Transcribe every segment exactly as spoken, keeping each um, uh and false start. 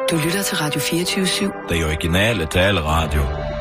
Du lytter til Radio fireogtyve syv. Det originale taleradio.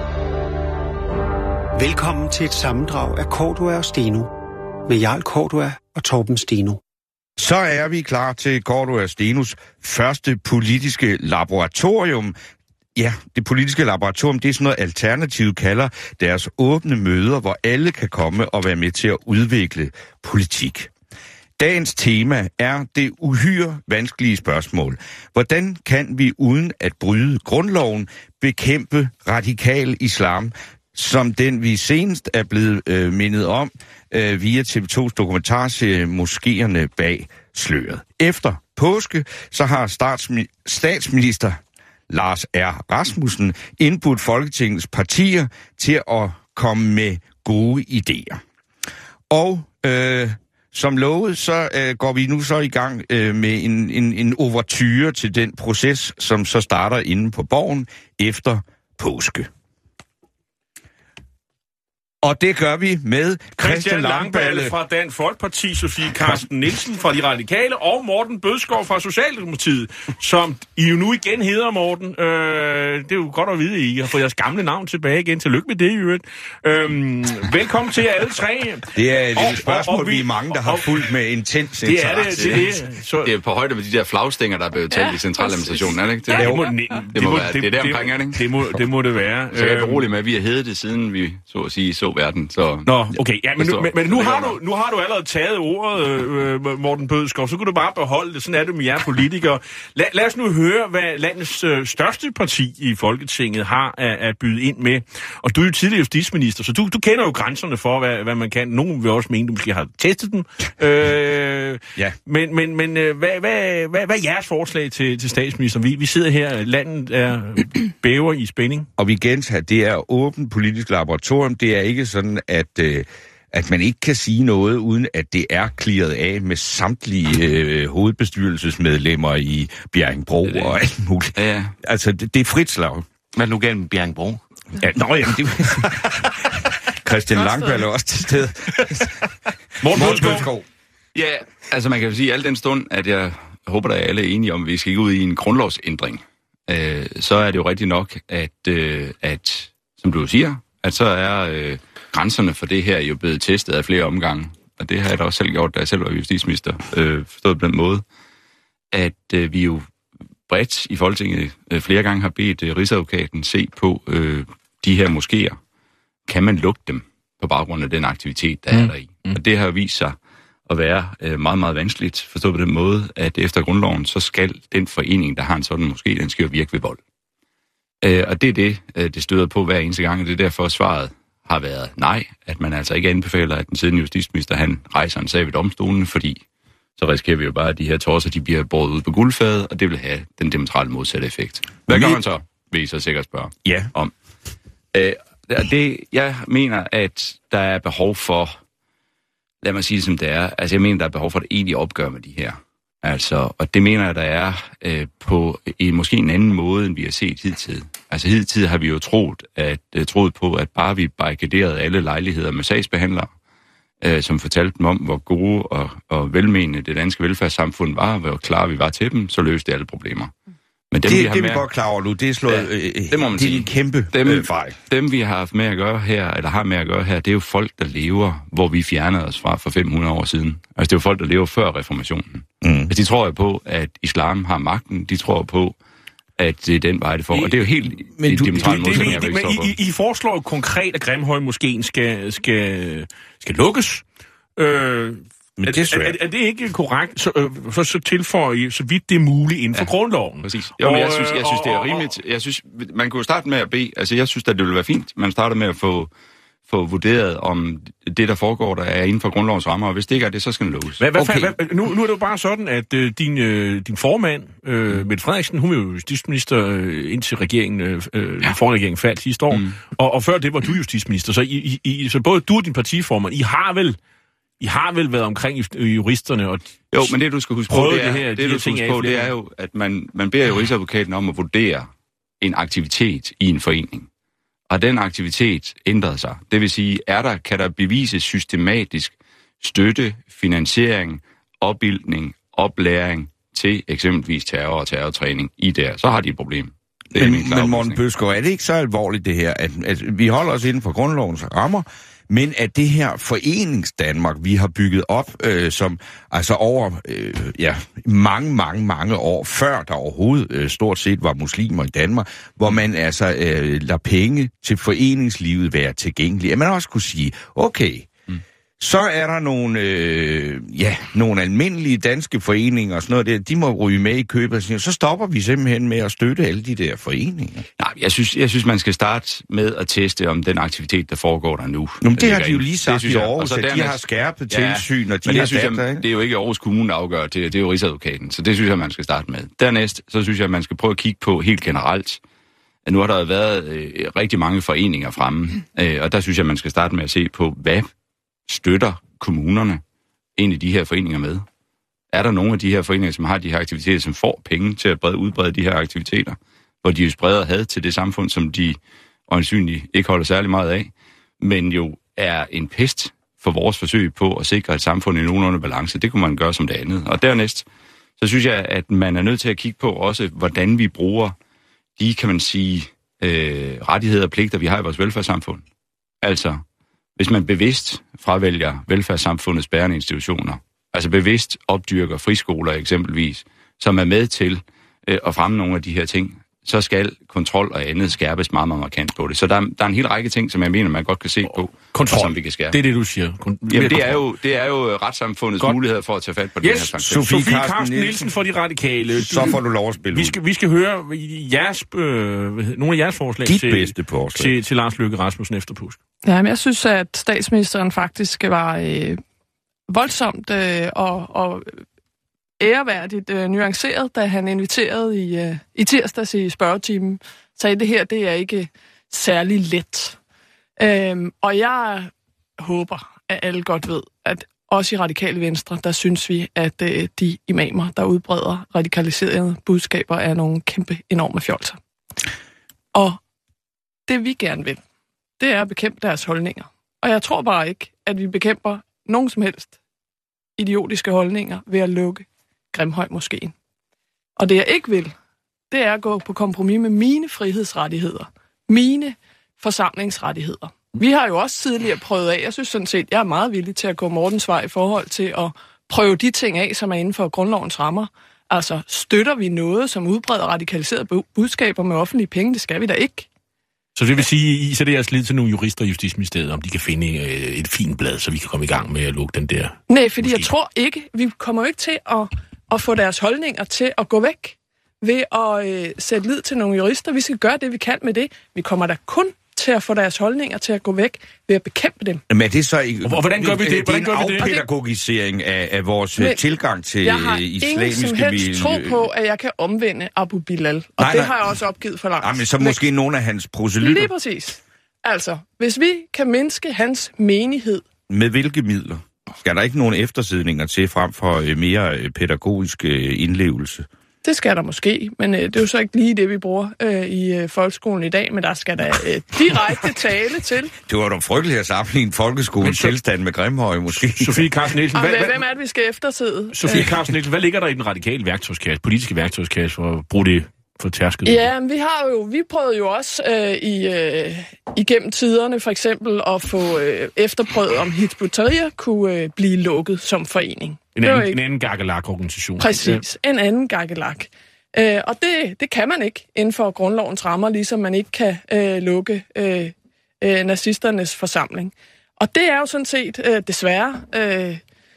Velkommen til et sammendrag af Cordua og Steno med Jarl Cordua og Torben Steno. Så er vi klar til Cordua og Stenos første politiske laboratorium. Ja, det politiske laboratorium, det er sådan noget, Alternativet kalder deres åbne møder, hvor alle kan komme og være med til at udvikle politik. Dagens tema er det uhyre vanskelige spørgsmål. Hvordan kan vi uden at bryde grundloven bekæmpe radikal islam, som den vi senest er blevet øh, mindet om øh, via T V to's dokumentarserie Moskeerne bag sløret. Efter påske, så har statsmi- statsminister Lars R. Rasmussen indbudt Folketingets partier til at komme med gode idéer. Og øh, som lovet, så øh, går vi nu så i gang øh, med en, en, en overture til den proces, som så starter inde på Borgen efter påske. Og det gør vi med Christian Langballe fra Dansk Folkeparti, Sofie Carsten Nielsen fra De Radikale og Morten Bødskov fra Socialdemokratiet, som I jo nu igen hedder, Morten. Øh, det er jo godt at vide, at I har fået jeres gamle navn tilbage igen. Tillykke med det, i øvrigt. Øh, velkommen til alle tre. Det er et og, spørgsmål, og, og vi er mange, der har fulgt med intens interesse. Det er det, det, det. Så, det er på højde med de der flagstænger, der er blevet talt ja, i centraladministrationen, er det ikke? Det, ja, det, må, det, det, det, må det, være, det, det er der omkring, er det ikke? Det må det, må det være. Så jeg er berolig med, at vi har heddet det, siden vi så at sige så verden. Så, Nå, okay. Ja, men, nu, men, men nu, har du, nu har du allerede taget ordet, øh, Morten Bødskov. Så kan du bare beholde det. Sådan er det med jer politikere. La, lad os nu høre, hvad landets øh, største parti i Folketinget har at, at byde ind med. Og du er jo tidligere justitsminister, så du, du kender jo grænserne for, hvad, hvad man kan. Nogen vil også mene, du måske har testet dem. Øh, ja. Men, men, men øh, hvad, hvad, hvad, hvad er jeres forslag til, til statsminister? Vi, vi sidder her, landet er bæver i spænding. Og vi gentager, det er åbent politisk laboratorium. Det er ikke sådan, at, øh, at man ikke kan sige noget, uden at det er clearet af med samtlige øh, hovedbestyrelsesmedlemmer i Bjerringbro det det. Og alt muligt. Ja, ja. Altså, det, det er frit slag. Hvad er nu galt med Bjerringbro? Ja, nå, jamen, det Christian Langballe er også til stede. Morten Bødskov. Ja, altså man kan jo sige, at al den stund, at jeg håber, at alle er enige om, at vi skal gå ud i en grundlovsændring, øh, så er det jo rigtigt nok, at, øh, at som du siger, at så er øh, grænserne for det her jo blevet testet af flere omgange. Og det har jeg da også selv gjort, da jeg selv var justitsminister, øh, forstået på den måde, at øh, vi jo bredt i Folketinget øh, flere gange har bedt øh, Rigsadvokaten se på øh, de her moskéer. Kan man lukke dem på baggrund af den aktivitet, der mm. er der i? Mm. Og det har vist sig at være øh, meget, meget vanskeligt, forstået på den måde, at efter grundloven, så skal den forening, der har en sådan moské, den skal jo virke ved vold. Øh, og det er det, øh, det støder på hver eneste gang, og det er derfor svaret har været nej, at man altså ikke anbefaler, at den siddende justitsminister, han rejser en sag ved domstolen, fordi så risikerer vi jo bare, at de her torser, de bliver båret ud på guldfadet, og det vil have den diametralt modsatte effekt. Hvad gør man så, vil I så sikkert spørge ja. om? Øh, det, jeg mener, at der er behov for, lad mig sige det som det er, altså jeg mener, der er behov for et egentligt opgør med de her. Altså, og det mener jeg, der er øh, på en, måske en anden måde, end vi har set hidtil. Altså hidtil har vi jo troet, at, øh, troet på, at bare vi barrikaderede alle lejligheder med sagsbehandlere, øh, som fortalte dem om, hvor gode og, og velmenende det danske velfærdssamfund var, og hvor klar vi var til dem, så løste det alle problemer. Men dem, det vi har det med, vi godt klar over nu, det er slået, ja, øh, det, må man det sige. er en kæmpe dem, øh, fejl. Dem, vi har haft med at gøre her, eller har med at gøre her, det er jo folk, der lever, hvor vi fjernede os fra for fem hundrede år siden. Altså det er jo folk, der lever før reformationen. Mm. Altså, de tror jo på, at islam har magten. De tror på, at det er den vej, det får. Og det er jo helt men du, diametralt modsætning, men I, I, I foreslår jo konkret, at Grimhøjmoskéen skal, skal, skal lukkes. Øh, Men det er, er, er, er det ikke korrekt? Så, øh, så, så tilføjer I, så vidt det er muligt inden for ja, grundloven. Præcis. Jo, men jeg synes, jeg synes, det er rimeligt. Jeg synes, man kunne starte med at bede, altså jeg synes, at det ville være fint, man starter med at få, få vurderet, om det, der foregår, der er inden for grundlovens rammer, og hvis det ikke er det, så skal det lukkes. Hvad, hvad, okay. hvad, nu, nu er det jo bare sådan, at øh, din, øh, din formand, øh, Mette Frederiksen, hun er jo justitsminister øh, indtil regeringen, øh, ja. forregeringen faldt sidste år, mm. og, og før det var du justitsminister, så, I, I, så både du og din partiformand, I har vel I har vel været omkring juristerne og jo, men det du skal huske på, det er, det her, det, de du skal huske på, det er jo, at man, man beder jo rigsadvokaten om at vurdere en aktivitet i en forening. Og den aktivitet ændrede sig. Det vil sige, er der, kan der bevises systematisk støtte, finansiering, opbildning, oplæring til eksempelvis terror og terrortræning i der, så har de et problem. Men, men Morten Bødskov, er det ikke så alvorligt det her, at, at vi holder os inden for grundlovens rammer, men at det her foreningsdanmark, vi har bygget op, øh, som altså over øh, ja, mange, mange, mange år før der overhovedet øh, stort set var muslimer i Danmark, hvor man altså øh, lader penge til foreningslivet være tilgængelige. At man også kunne sige, okay, mm. så er der nogle, øh, ja, nogle almindelige danske foreninger og sådan noget der, de må ryge med i købet, så stopper vi simpelthen med at støtte alle de der foreninger. Nej, jeg synes, jeg synes man skal starte med at teste om den aktivitet, der foregår der nu. Nå, det har de jo lige sagt i Aarhus, at dernæst, de har skærpet tilsyn, ja, og de men har det, synes data, jeg, ikke? det er jo ikke Aarhus Kommune, der afgør, det, det er jo Rigsadvokaten, så det synes jeg, man skal starte med. Dernæst, så synes jeg, man skal prøve at kigge på helt generelt, at nu har der været øh, rigtig mange foreninger fremme, øh, og der synes jeg, man skal starte med at se på, hvad støtter kommunerne egentlig de her foreninger med? Er der nogle af de her foreninger, som har de her aktiviteter, som får penge til at brede, udbrede de her aktiviteter, hvor de jo spreder had til det samfund, som de øjensynligt ikke holder særlig meget af, men jo er en pest for vores forsøg på at sikre et samfund i nogenlunde balance. Det kunne man gøre som det andet. Og dernæst, så synes jeg, at man er nødt til at kigge på også, hvordan vi bruger de, kan man sige, øh, rettigheder og pligter, vi har i vores velfærdssamfund. Altså, hvis man bevidst fravælger velfærdssamfundets bærende institutioner, altså bevidst opdyrker friskoler eksempelvis, som er med til øh, at fremme nogle af de her ting, så skal kontrol og andet skærpes meget, meget markant på det. Så der, der er en hel række ting, som jeg mener, man godt kan se på, kontrol. som vi kan skærpe. Det er det, du siger. Kon- Jamen, det er, jo, det er jo retssamfundets godt. Mulighed for at tage fat på yes. den her sanktion. Sofie, Sofie Carsten Nielsen for de radikale. Så får du lov at spille vi skal, vi skal høre jeres, øh, nogle af jeres forslag Dit til, bedste forslag. Til, til Lars Løkke Rasmussen efter påske. Ja, men jeg synes, at statsministeren faktisk var øh, voldsomt øh, og... og æreværdigt øh, nuanceret, da han inviterede i, øh, i tirsdags i spørgetimen, sagde, det her, det er ikke særlig let. Øhm, og jeg håber, at alle godt ved, at også i Radikale Venstre, der synes vi, at øh, de imamer, der udbreder radikaliserede budskaber, er nogle kæmpe, enorme fjolser. Og det vi gerne vil, det er at bekæmpe deres holdninger. Og jeg tror bare ikke, at vi bekæmper nogen som helst idiotiske holdninger ved at lukke Grimhøjmoskeen. Og det jeg ikke vil, det er at gå på kompromis med mine frihedsrettigheder, mine forsamlingsrettigheder. Vi har jo også tidligere prøvet af, jeg synes sådan set, jeg er meget villig til at gå Mortens vej i forhold til at prøve de ting af, som er inden for grundlovens rammer. Altså, støtter vi noget, som udbreder radikaliserede budskaber med offentlige penge? Det skal vi da ikke. Så det vil sige, I så det er jeres lid til nogle jurister i Justitsministeriet, om de kan finde et fint blad, så vi kan komme i gang med at lukke den der... Nej, fordi måske. Jeg tror ikke, vi kommer jo ikke til at, at få deres holdninger til at gå væk ved at øh, sætte lid til nogle jurister. Vi skal gøre det, vi kan med det. Vi kommer da kun til at få deres holdninger til at gå væk ved at bekæmpe dem. Men er det så ikke... Og hvordan gør vi det? Hvordan gør vi det? Det er en afpædagogisering af, af vores men tilgang til jeg har islamiske... ingen som helst tro på, at jeg kan omvende Abu Bilal. Og nej, det nej. har jeg også opgivet for langt. Nej, men så måske nogle af hans proselytter. Lige præcis. Altså, hvis vi kan mindske hans menighed... Med hvilke midler? Skal der ikke nogen eftersidninger til frem for mere pædagogisk indlevelse? Det skal der måske, men øh, det er jo så ikke lige det, vi bruger øh, i øh, folkeskolen i dag, men der skal der øh, direkte tale til. Det var da frygteligt at sammenligne folkeskolens så... tilstand med Grimhøj, måske. Sofie Carsten Nielsen, hvad, hvad, hvem er det, vi skal eftersidde? Sofie Carsten Nielsen, hvad ligger der i den radikale værktøjskasse, politiske værktøjskasse, for at bruge det for tærsket? Ja, vi har jo, vi prøvede jo også øh, i, øh, igennem tiderne for eksempel at få øh, efterprøvet, om Hizb ut-Tahrir kunne øh, blive lukket som forening. En anden, en anden gakkelak-organisation. Præcis, ja. En anden gakkelak. Øh, og det, det kan man ikke inden for grundlovens rammer, ligesom man ikke kan øh, lukke øh, øh, nazisternes forsamling. Og det er jo sådan set øh, desværre... Øh,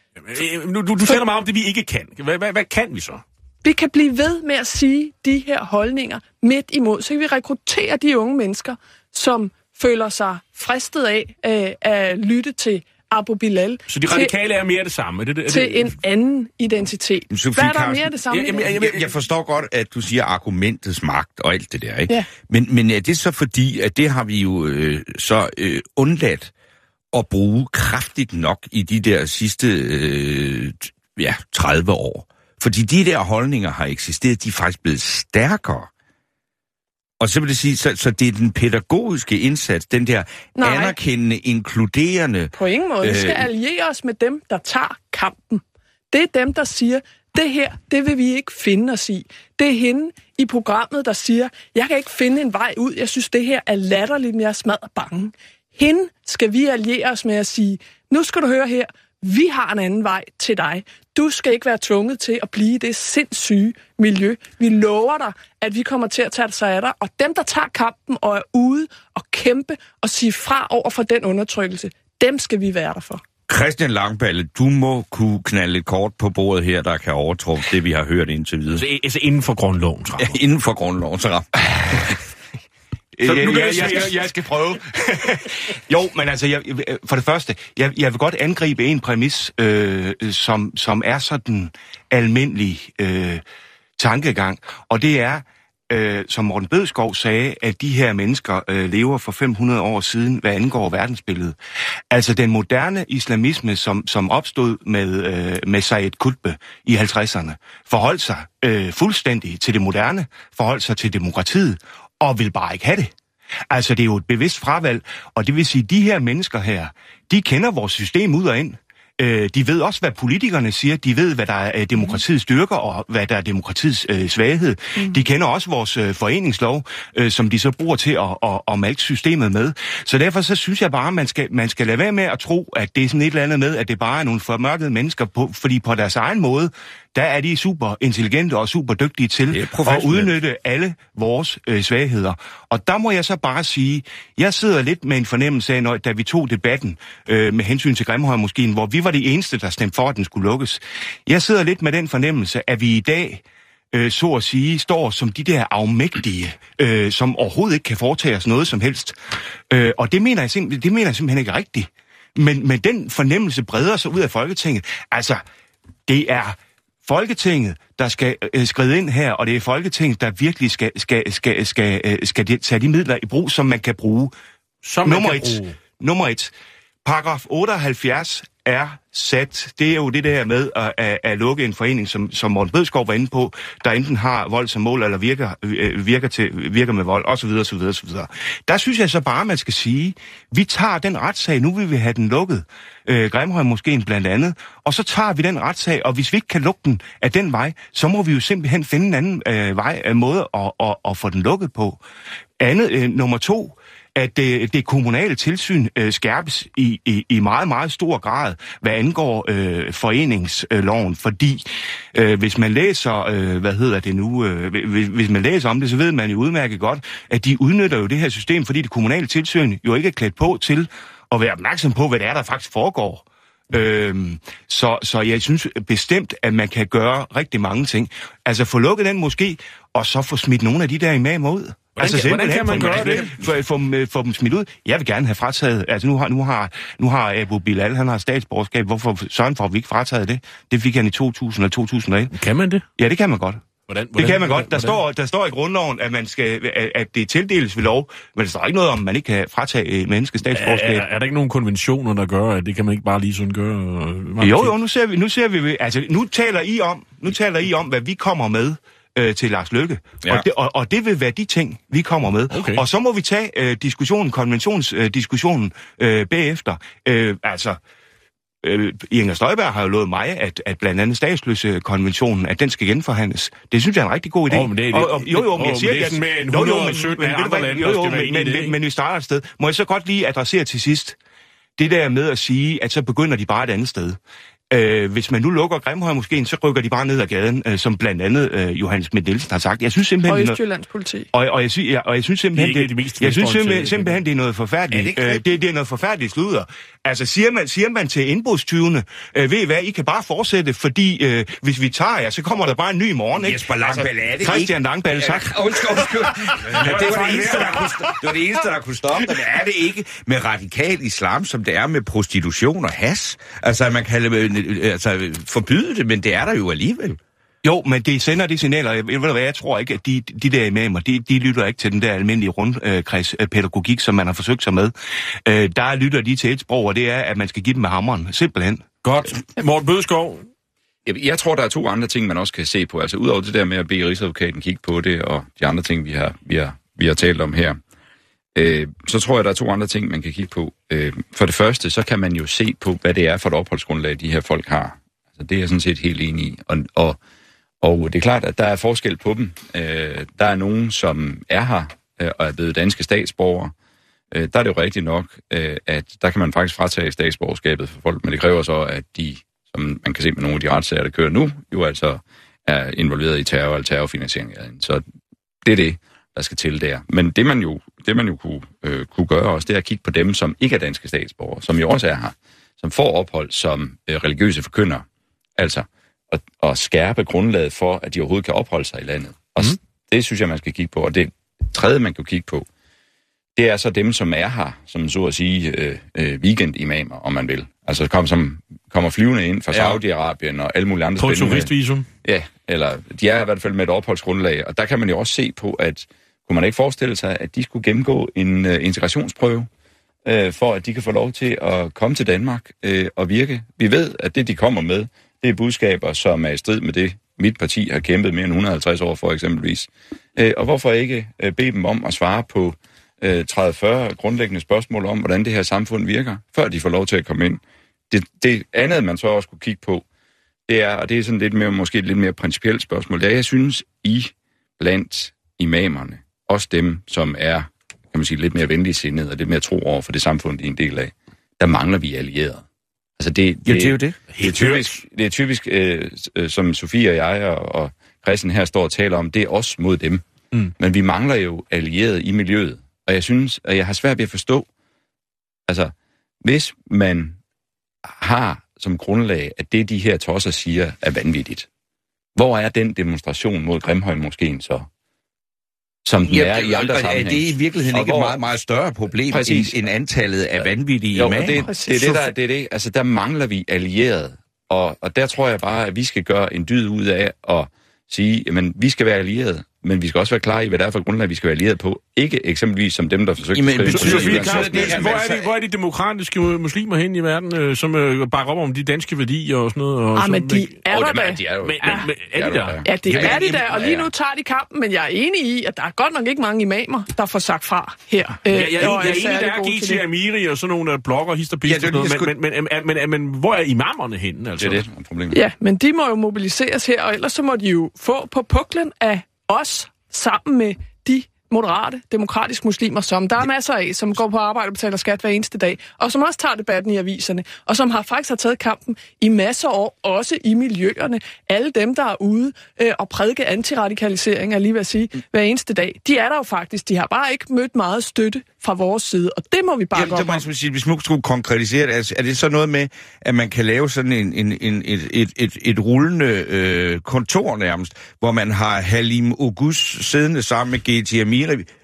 nu, du du taler meget om det, vi ikke kan. Hvad, hvad, hvad kan vi så? Vi kan blive ved med at sige de her holdninger midt imod, så kan vi rekruttere de unge mennesker, som føler sig fristet af øh, at lytte til Abu Bilal. Så de radikale til, er mere det samme? Er det, er det, til en anden identitet. Sofie Hvad er der Carsten, mere det samme? Jeg, jeg, jeg, jeg forstår godt, at du siger argumentets magt og alt det der, ikke? Ja. Men, men er det så fordi, at det har vi jo øh, så øh, undladt at bruge kraftigt nok i de der sidste øh, ja, tredive år? Fordi de der holdninger har eksisteret, de er faktisk blevet stærkere. Og så vil det sige, så, så det er den pædagogiske indsats, den der Nej. anerkendende, inkluderende... På ingen måde. Vi skal øh, alliere os med dem, der tager kampen. Det er dem, der siger, Det her, det vil vi ikke finde os i. Det er hende i programmet, der siger, jeg kan ikke finde en vej ud. Jeg synes, det her er latterligt, men jeg er smadret bange. Hende skal vi alliere os med at sige, nu skal du høre her, vi har en anden vej til dig. Du skal ikke være tvunget til at blive i det sindssyge miljø. Vi lover dig, at vi kommer til at tage sig af dig. Og dem, der tager kampen og er ude og kæmpe og sige fra over for den undertrykkelse, dem skal vi være der for. Christian Langballe, du må kunne knalde et kort på bordet her, der kan overtrumfe det, vi har hørt indtil videre. Altså, altså inden for grundloven, ja, inden for grundloven, så Så nu jeg, jeg, jeg, jeg skal prøve. Jo, men altså, jeg, for det første, jeg, jeg vil godt angribe en præmis, øh, som, som er sådan almindelig øh, tankegang, og det er, øh, som Morten Bødskov sagde, at de her mennesker øh, lever for fem hundrede år siden, hvad angår verdensbilledet. Altså den moderne islamisme, som, som opstod med, øh, med Said Qutb i halvtredserne, forholdt sig øh, fuldstændig til det moderne, forholdt sig til demokratiet, og vil bare ikke have det. Altså, det er jo et bevidst fravalg, og det vil sige, at de her mennesker her, de kender vores system ud og ind. Øh, de ved også, hvad politikerne siger. De ved, hvad der er demokratiets styrker, og hvad der er demokratiets øh, svaghed. Mm. De kender også vores øh, foreningslov, øh, som de så bruger til at, at, at malke systemet med. Så derfor så synes jeg bare, at man skal, man skal lade være med at tro, at det er sådan et eller andet med, at det bare er nogle formørkede mennesker, på, fordi på deres egen måde, der er de super intelligente og super dygtige til at udnytte alle vores øh, svagheder. Og der må jeg så bare sige, jeg sidder lidt med en fornemmelse af, når, da vi tog debatten øh, med hensyn til Grimhøjmoskeen, hvor vi var de eneste, der stemte for, at den skulle lukkes. Jeg sidder lidt med den fornemmelse, at vi i dag, øh, så at sige, står som de der afmægtige, øh, som overhovedet ikke kan foretage os noget som helst. Øh, og det mener, jeg simpelthen, det mener jeg simpelthen ikke rigtigt. Men, men den fornemmelse breder sig ud af Folketinget. Altså, det er Folketinget, der skal øh, skride ind her, og det er Folketinget, der virkelig skal, skal, skal, skal, skal, skal tage de midler i brug, som man kan bruge. Som nummer man kan et, bruge. Nummer et. Paragraf otteoghalvfjerds er sat. Det er jo det der med at, at, at lukke en forening, som, som Morten Bødskov var inde på, der enten har vold som mål, eller virker, virker, til, virker med vold, osv., osv., osv. Der synes jeg så bare, man skal sige, vi tager den retssag, nu vil vi have den lukket, øh, Grimhøjmoskeen blandt andet, og så tager vi den retssag, og hvis vi ikke kan lukke den af den vej, så må vi jo simpelthen finde en anden øh, vej, øh, måde at, at, at få den lukket på. Andet, øh, nummer to, at det, det kommunale tilsyn øh, skærpes i, i, i meget, meget stor grad, hvad angår øh, foreningsloven, fordi øh, hvis man læser, øh, hvad hedder det nu, øh, hvis, hvis man læser om det, så ved man jo udmærket godt, at de udnytter jo det her system, fordi det kommunale tilsyn jo ikke er klædt på til at være opmærksom på, hvad det er, der faktisk foregår. Øhm, så, så jeg synes bestemt, at man kan gøre rigtig mange ting. Altså få lukket den måske, og så få smidt nogle af de der imamer ud. Hvordan, altså, hvordan kan man gøre det? For, for, for dem smidt ud. Jeg vil gerne have frataget. Altså nu har, nu har, nu har Abu Bilal, han har statsborgerskab. Hvorfor søren får vi ikke frataget det? Det fik han i to tusind og to tusind og et. Kan man det? Ja, det kan man godt. Hvordan, hvordan, det kan man hvordan, godt. Der står, der står i grundloven, at man skal, at det tildeles ved lov, men der står ikke noget om, at man ikke kan fratage menneske statsborgerskab. Er, er, er der ikke nogen konventioner, der gør, at det kan man ikke bare lige sådan gøre? Jo, jo, nu ser vi, nu ser vi, altså nu taler I om, nu taler I om, hvad vi kommer med øh, til Lars Løkke, ja. og, det, og, og det vil være de ting, vi kommer med. Okay. Og så må vi tage øh, diskussionen, konventionsdiskussionen øh, øh, bagefter. Øh, altså. Øh, Inger Støjberg har jo lovet mig, at, at blandt andet statsløsekonventionen, at den skal genforhandles. Det synes jeg er en rigtig god idé. Oh, men det er, og, og, jo, jo, men jeg siger, det er sådan med en hundrede og sytten andre lande, der skal være enige i det, ikke? Men vi starter et sted. Må jeg så godt lige adressere til sidst det der med at sige, at så begynder de bare et andet sted. Øh, hvis man nu lukker Grimhøjmoskeen, så rykker de bare ned ad gaden, øh, som blandt andet øh, Johannes Schmidt Nielsen har sagt. Jeg synes simpelthen, og Østjyllands politi. Og, og, jeg, sy- ja, og jeg synes simpelthen, det, det, det jeg synes simpelthen, simpelthen, det er noget forfærdeligt. Er det, øh, det, det er noget forfærdeligt sludder. Altså siger man, siger man til indbrudstyvene, øh, ved I hvad, I kan bare fortsætte, fordi øh, hvis vi tager jer, så kommer der bare en ny morgen, ikke? Jesper Langballe, er det Christian ikke? Langballe, tak. Undskyld, undskyld. Det var det eneste, der kunne, det var det eneste, der kunne stoppe det. Er det ikke med radikal islam, som det er med prostitution og has? Altså, man kan altså, forbyde det, men det er der jo alligevel. Jo, men det sender de signaler. Jeg ved hvad, jeg tror ikke, at de, de der imamer, de, de lytter ikke til den der almindelige rundkredspædagogik, som man har forsøgt sig med. Øh, der lytter de til et sprog, og det er, at man skal give dem med hammeren. Simpelthen. Godt. Morten Bødskov? Jeg, jeg tror, der er to andre ting, man også kan se på. Altså, udover det der med at bede Rigsadvokaten kigge på det, og de andre ting, vi har, vi har, vi har talt om her, øh, så tror jeg, der er to andre ting, man kan kigge på. Øh, for det første, så kan man jo se på, hvad det er for et opholdsgrundlag, de her folk har. Altså, det er jeg sådan set helt enig i. Og, og, og det er klart, at der er forskel på dem. Øh, der er nogen, som er her øh, og er blevet danske statsborgere. Øh, der er det jo rigtigt nok, øh, at der kan man faktisk fratage statsborgerskabet for folk, men det kræver så, at de, som man kan se med nogle af de retssager, der kører nu, jo altså er involveret i terror eller terrorfinansiering. Så det er det, der skal til der. Men det man jo, det man jo kunne, øh, kunne gøre også, det er at kigge på dem, som ikke er danske statsborgere, som jo også er her, som får ophold som øh, religiøse forkyndere. Altså at, at skærpe grundlaget for, at de overhovedet kan opholde sig i landet. Og mm. det synes jeg, man skal kigge på. Og det tredje, man kan kigge på, det er så dem, som er her, som så at sige øh, øh, weekendimamer, om man vil. Altså kom, som kommer flyvende ind fra ja. Saudi-Arabien og alle mulige andre spændende... På et turistvisum? Ja, eller de er i hvert fald med et opholdsgrundlag. Og der kan man jo også se på, at kunne man ikke forestille sig, at de skulle gennemgå en uh, integrationsprøve, uh, for at de kan få lov til at komme til Danmark uh, og virke. Vi ved, at det, de kommer med, det er budskaber, som er i strid med det, mit parti har kæmpet mere end et hundrede og halvtreds år for eksempelvis. Uh, og hvorfor ikke uh, bede dem om at svare på uh, tredive til fyrre grundlæggende spørgsmål om, hvordan det her samfund virker, før de får lov til at komme ind. Det, det andet, man så også kunne kigge på, det er, og det er sådan lidt mere, måske et lidt mere principielt spørgsmål, det er, jeg synes, I blandt imamerne, også dem, som er, kan man sige, lidt mere venligtsindede og lidt mere tro over for det samfund, de er en del af, der mangler vi allierede. Altså det, det, ja, det er jo det. Det er typisk, det er typisk øh, øh, som Sofie og jeg og, og Christian her står og taler om, det er os mod dem. Mm. Men vi mangler jo allierede i miljøet. Og jeg synes, at jeg har svært ved at forstå, altså, hvis man har som grundlag, at det, de her tosser siger, er vanvittigt. Hvor er den demonstration mod Grimhøjmoskéen så? Som den ja, er i andre sammenhæng. Er det i virkeligheden ikke hvor... et meget, meget større problem end, end antallet af vanvittige jo, imamer? Det, det, det, er det, der, det er det. Altså, der mangler vi allierede. Og, og der tror jeg bare, at vi skal gøre en dyd ud af at sige, jamen, vi skal være allierede, men vi skal også være klar i, hvad det er for grundlag, vi skal være allierede på. Ikke eksempelvis som dem, der forsøger at skrive... Sofie, hvor, er de, hvor er de demokratiske muslimer hen i verden, øh, som øh, bakker op om de danske værdier og sådan noget? Og ah, men de er der da. De er jo, men, men, men, er de der? Ja, det er de der, og lige nu tager de kampen, men jeg er enig i, at der er godt nok ikke mange imamer, der får sagt fra her. Ja, jeg, jeg, jeg er enig, der er G T Amiri og sådan nogle blogger, histerpist og sådan noget, men, men, men, men, men hvor er imamerne henne? Altså? Det er det, problemet. Ja, men de må jo mobiliseres her, og ellers så må de jo få på puklen af os, sammen med de moderate, demokratiske muslimer, som der er masser af, som går på arbejde og betaler skat hver eneste dag, og som også tager debatten i aviserne, og som har faktisk har taget kampen i masser af år, også i miljøerne. Alle dem, der er ude øh, og prædike antiradikalisering, er lige ved at sige, hver eneste dag, de er der jo faktisk. De har bare ikke mødt meget støtte fra vores side, og det må vi bare gå op om. Sige, hvis man skulle konkretisere det, altså, er det så noget med, at man kan lave sådan en, en, en, et, et, et, et rullende øh, kontor nærmest, hvor man har Halim Oguz siddende sammen med G T Amiri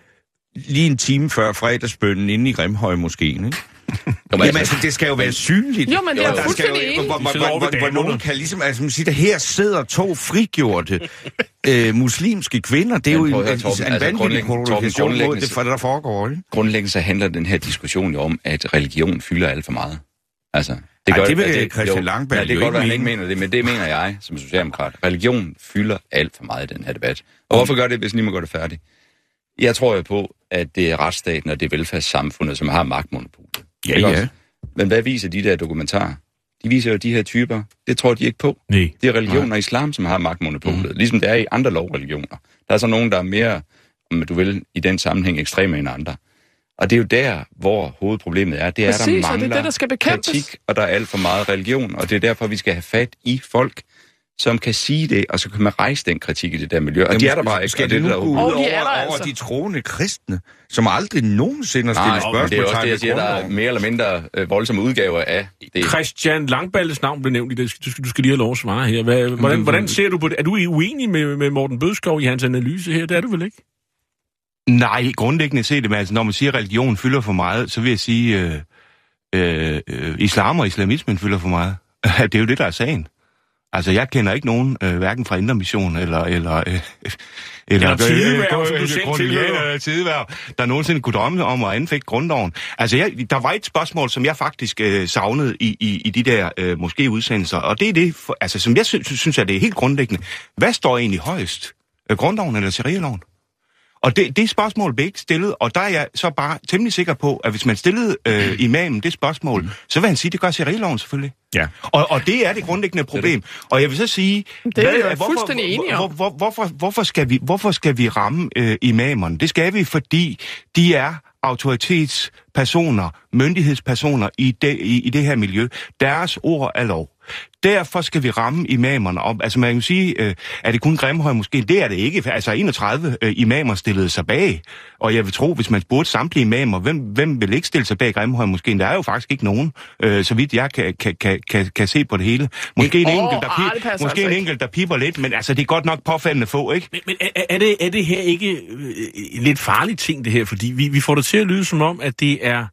lige en time før fredagsbønnen inde i Grimhøjmoskéen, ikke? Jamen altså, det skal jo være synligt. Jo, men det er jo fuldstændig enig. Hvor, hvor, hvor, hvor, hvor nogen kan ligesom, altså man siger, at her sidder to frigjorte øh, muslimske kvinder. Det er jo en, en, en vanvittig provokation mod det, for det, der foregår, ikke? Grundlæggende så handler den her diskussion jo om, at religion fylder alt for meget. Altså, det, gør, Ej, det vil det, Christian Langberg ja, det jo godt, ikke han ikke mener det, men det mener jeg som socialdemokrat. Religion fylder alt for meget i den her debat. Og hvorfor gør det, hvis lige må gå det færdigt? Jeg tror jo på, at det er retsstaten og det er velfærdssamfundet, som har magtmonopolet. Ja, ja. Men hvad viser de der dokumentarer? De viser jo de her typer. Det tror de ikke på. Nej. Det er religion og islam, som har magtmonopolet. Mm. Ligesom det er i andre lovreligioner. Der er så nogen, der er mere, om du vil, i den sammenhæng ekstreme end andre. Og det er jo der, hvor hovedproblemet er. Det er, Præcis, der mangler og det er det, der skal bekæmpes. Kritik, og der er alt for meget religion. Og det er derfor, vi skal have fat i folk, som kan sige det, og så kan man rejse den kritik i det der miljø. Og Jamen, de er der bare ikke. Skal det nu gå ud over, de over altså. de troende kristne, som aldrig nogensinde har stillet spørgsmål? Det er også det, jeg siger, der er mere eller mindre øh, voldsomme udgaver af det. Christian Langballes navn blev nævnt i det. Du skal, du skal lige have lov at svare her. Hvad, hvordan, mm. hvordan ser du på det? Er du uenig med, med Morten Bødskov i hans analyse her? Det er du vel ikke? Nej, grundlæggende set det, men altså, når man siger, at religion fylder for meget, så vil jeg sige, øh, øh, øh, islam og islamismen fylder for meget. Det er jo det, der er sagen. Altså, jeg kender ikke nogen, øh, hverken fra Indre Mission eller... eller øh, eller ja, tideværv, som du selv tilhører. Tideværv, der nogensinde kunne drømme om at anfægte grundloven. Altså, jeg, der var et spørgsmål, som jeg faktisk øh, savnede i, i, i de der øh, måske-udsendelser, og det er det, for, altså, som jeg sy- synes, at det er helt grundlæggende. Hvad står egentlig højst? Grundloven eller sharia-loven? Og det, det spørgsmål blev ikke stillet, og der er jeg så bare temmelig sikker på, at hvis man stillede øh, imamen det spørgsmål, mm. så vil han sige, det gør sharialoven selvfølgelig. Ja. Og, og det er det grundlæggende problem. Det det. Og jeg vil så sige, det er hvad, hvorfor, fuldstændig enige hvor, hvor, hvorfor, hvorfor, skal vi, hvorfor skal vi ramme øh, imamerne? Det skal vi, fordi de er autoritetspersoner, myndighedspersoner i det, i, i det her miljø. Deres ord er lov. Derfor skal vi ramme imamerne op. Altså man kan sige, øh, er det kun Grimhøj måske? Det er det ikke. Altså enogtredive øh, imamer stillede sig bag. Og jeg vil tro, hvis man spurgte samtlige imamer, hvem, hvem vil ikke stille sig bag Grimhøj måske? Der er jo faktisk ikke nogen, øh, så vidt jeg kan, kan, kan, kan, kan se på det hele. Måske en enkelt, der, oh, pip, måske altså en enkelt, der piper lidt, men altså det er godt nok påfaldende få, ikke? Men, men er, er, det, er det her ikke øh, en lidt farlig ting, det her? Fordi vi, vi får det til at lyde som om, at det er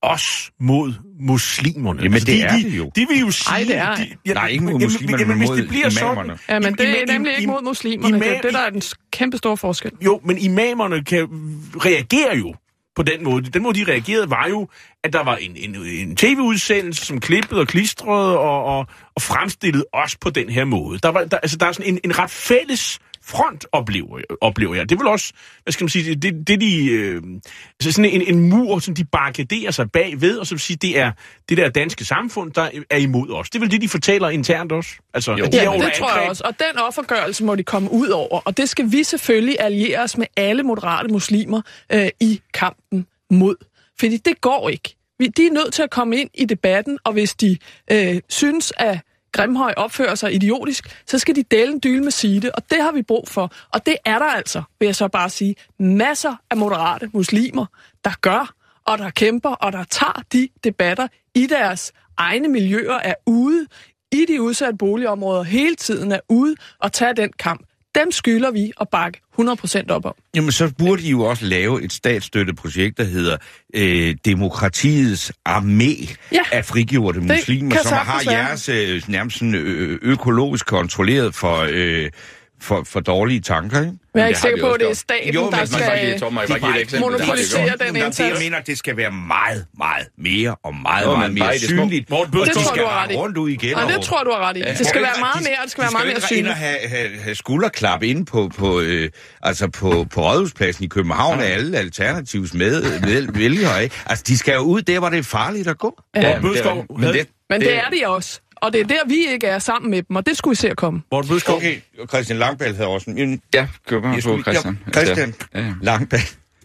os mod muslimerne. Jamen, altså, det de, er det jo. De vil jo sige... Ej, det er. De, ja, Nej, ikke mod muslimerne, men mod det bliver imamerne. Sådan, ja, men det er im, nemlig im, ikke mod muslimerne. Imam, det er det, der er den kæmpe store forskel. Jo, men imamerne kan reagere jo på den måde. Den måde, de reagerede, var jo, at der var en, en, en tv-udsendelse, som klippede og klistrede og, og, og fremstillede os på den her måde. Der, var, der, altså, der er sådan en, en ret fælles front, oplever, oplever jeg. Det er vel også, hvad skal man sige, det, det de, øh, altså sådan en, en mur, som de barrikaderer sig bagved, og så vil sige, det er det der danske samfund, der er imod os. Det er vel det, de fortæller internt også? Altså, jo, de ja, det tror jeg også. Og den offergørelse må de komme ud over, og det skal vi selvfølgelig alliere os med alle moderate muslimer øh, i kampen mod. Fordi det går ikke. De er nødt til at komme ind i debatten, og hvis de øh, synes, at Grimhøj opfører sig idiotisk, så skal de dele en dyle med sige det, og det har vi brug for. Og det er der altså, vil jeg så bare sige, masser af moderate muslimer, der gør, og der kæmper, og der tager de debatter i deres egne miljøer, er ude i de udsatte boligområder, hele tiden er ude og tage den kamp. Dem skylder vi at bakke hundrede procent op om. Jamen, så burde I jo også lave et statsstøttet projekt, der hedder øh, Demokratiets Armé ja, af frigjorte muslimer, som har jeres øh, nærmest sådan, ø- økologisk kontrolleret for, øh, for, for dårlige tanker, ikke? Men jeg er ikke sikker på, at det er staten, jo, der skal monopolisere den indsats. Det, jeg mener, det skal være meget, meget mere og meget, jo, meget mere synligt. Det tror du har ret i. Rundt ud igen. Nej, det tror du har ret i. Ja. Det skal være meget mere, det skal være meget mere synligt. De skal ikke have, have, have skulderklap inde på, på, øh, altså på, på Rådhuspladsen i København, af alle alternativs med, med vælgere, ikke? Altså, de skal jo ud der, hvor det er farligt at gå. Ja, ja men, det er, men, det, men det er de også. Og det er der, vi ikke er sammen med dem, og det skulle vi se at komme. Morten Bødskov. Okay, Christian Langballe havde også en... Ja, kør bare på, Christian. Ja, Christian ja, ja. Langballe.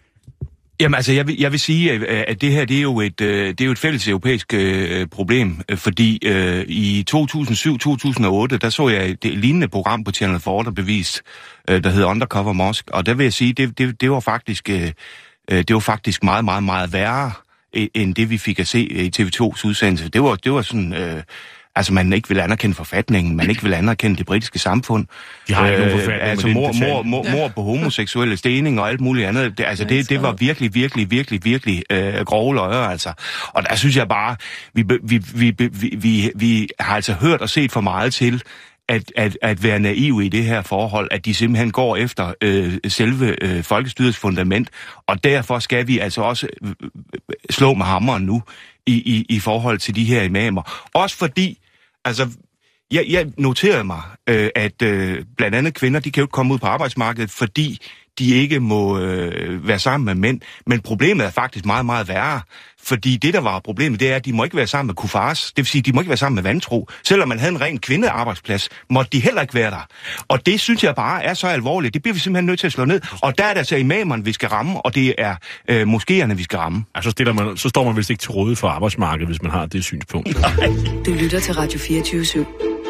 Jamen altså, jeg vil, jeg vil sige, at det her det er jo et, det er jo et fælles europæisk øh, problem, fordi øh, i to tusind og syv til to tusind og otte, der så jeg et lignende program på Channel four, der bevist, øh, der hedder Undercover Mosque, og der vil jeg sige, det, det, det var faktisk øh, det var faktisk meget, meget, meget værre, end det vi fik at se i T V to's udsendelse. Det var, det var sådan... Øh, Altså, man ikke vil anerkende forfatningen, man ikke vil anerkende det britiske samfund. De har ikke øh, nogen forfatning. Altså, mor, mor, mor, mor på homoseksuelle stening og alt muligt andet. Det, altså, det, det var virkelig, virkelig, virkelig, virkelig øh, grove løjer, altså. Og der synes jeg bare, vi, vi, vi, vi, vi, vi har altså hørt og set for meget til, at, at, at være naive i det her forhold, at de simpelthen går efter øh, selve øh, folkestyrets fundament, og derfor skal vi altså også øh, slå med hammeren nu i, i, i forhold til de her imamer. Også fordi, altså, jeg, jeg noterede mig, øh, at øh, blandt andet kvinder, de kan jo ikke komme ud på arbejdsmarkedet, fordi de ikke må øh, være sammen med mænd. Men problemet er faktisk meget, meget værre. Fordi det, der var problemet, det er, at de må ikke være sammen med kufars. Det vil sige, de må ikke være sammen med vantro. Selvom man havde en ren kvindearbejdsplads, måtte de heller ikke være der. Og det synes jeg bare er så alvorligt. Det bliver vi simpelthen nødt til at slå ned. Og der er det altså imamerne, vi skal ramme, og det er øh, moskéerne, vi skal ramme. Altså, stiller man, så står man vist ikke til rådighed for arbejdsmarkedet, hvis man har det synspunkt. Du lytter til Radio fireogtyve syv.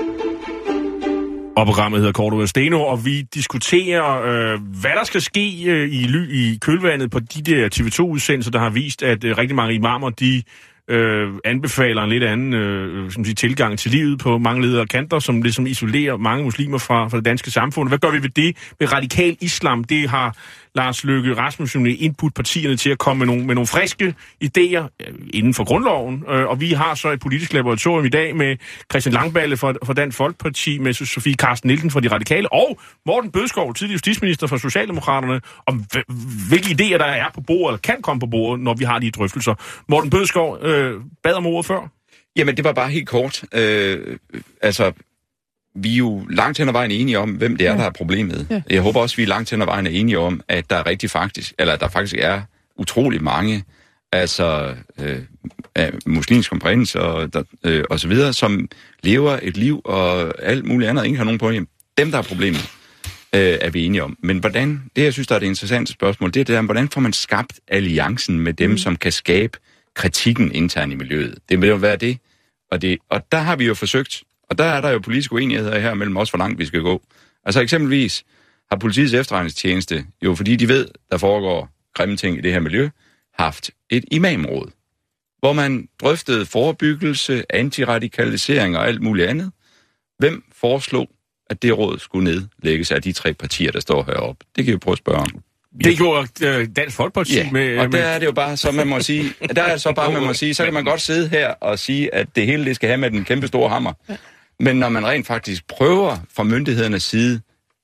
Og programmet hedder Cordua Steno, og vi diskuterer, øh, hvad der skal ske øh, i, ly- i kølvandet på de der T V to-udsendelser, der har vist, at øh, rigtig mange imamer, de øh, anbefaler en lidt anden øh, som siger, tilgang til livet på mange ledere kanter, som ligesom isolerer mange muslimer fra, fra det danske samfund. Hvad gør vi ved det? Med radikal islam, det har Lars Løkke Rasmussen input partierne til at komme med nogle, med nogle friske idéer øh, inden for grundloven. Øh, og vi har så et politisk laboratorium i dag med Christian Langballe fra, fra Dansk Folkeparti, med Sofie Carsten Nielsen fra De Radikale, og Morten Bødskov, tidligere justitsminister for Socialdemokraterne, om hvilke idéer der er på bordet, eller kan komme på bordet, når vi har de drøftelser. Morten Bødskov øh, bad om ordet før. Jamen, det var bare helt kort. Øh, altså, vi er jo langt hen ad vejen enige om, hvem det er, der er problemet. Ja. Jeg håber også, vi er langt hen ad vejen enige om, at der er rigtig faktisk, eller der faktisk er utrolig mange, altså øh, muslimsk komprens og, der, øh, og så videre, som lever et liv og alt muligt andet, ingen har nogen problem. Dem, der er problemet, øh, er vi enige om. Men hvordan, det jeg synes, der er det interessante spørgsmål, det er det der, hvordan får man skabt alliancen med dem, mm. som kan skabe kritikken internt i miljøet? Det vil jo være det. Og, det. og der har vi jo forsøgt, og der er der jo politiske uenigheder her mellem os, hvor langt vi skal gå. Altså eksempelvis har politiets efterretningstjeneste, jo fordi de ved, der foregår grimme ting i det her miljø, haft et imamråd, hvor man drøftede forebyggelse, antiradikalisering og alt muligt andet. Hvem foreslog, at det råd skulle nedlægges af de tre partier, der står heroppe? Det kan vi prøve at spørge om. Det gjorde øh, Dansk Folkeparti ja, med... og med... der er det jo bare, så man må sige, der er så bare, man må sige, så kan man godt sidde her og sige, at det hele det skal have med den kæmpe store hammer. Men når man rent faktisk prøver fra myndighedernes side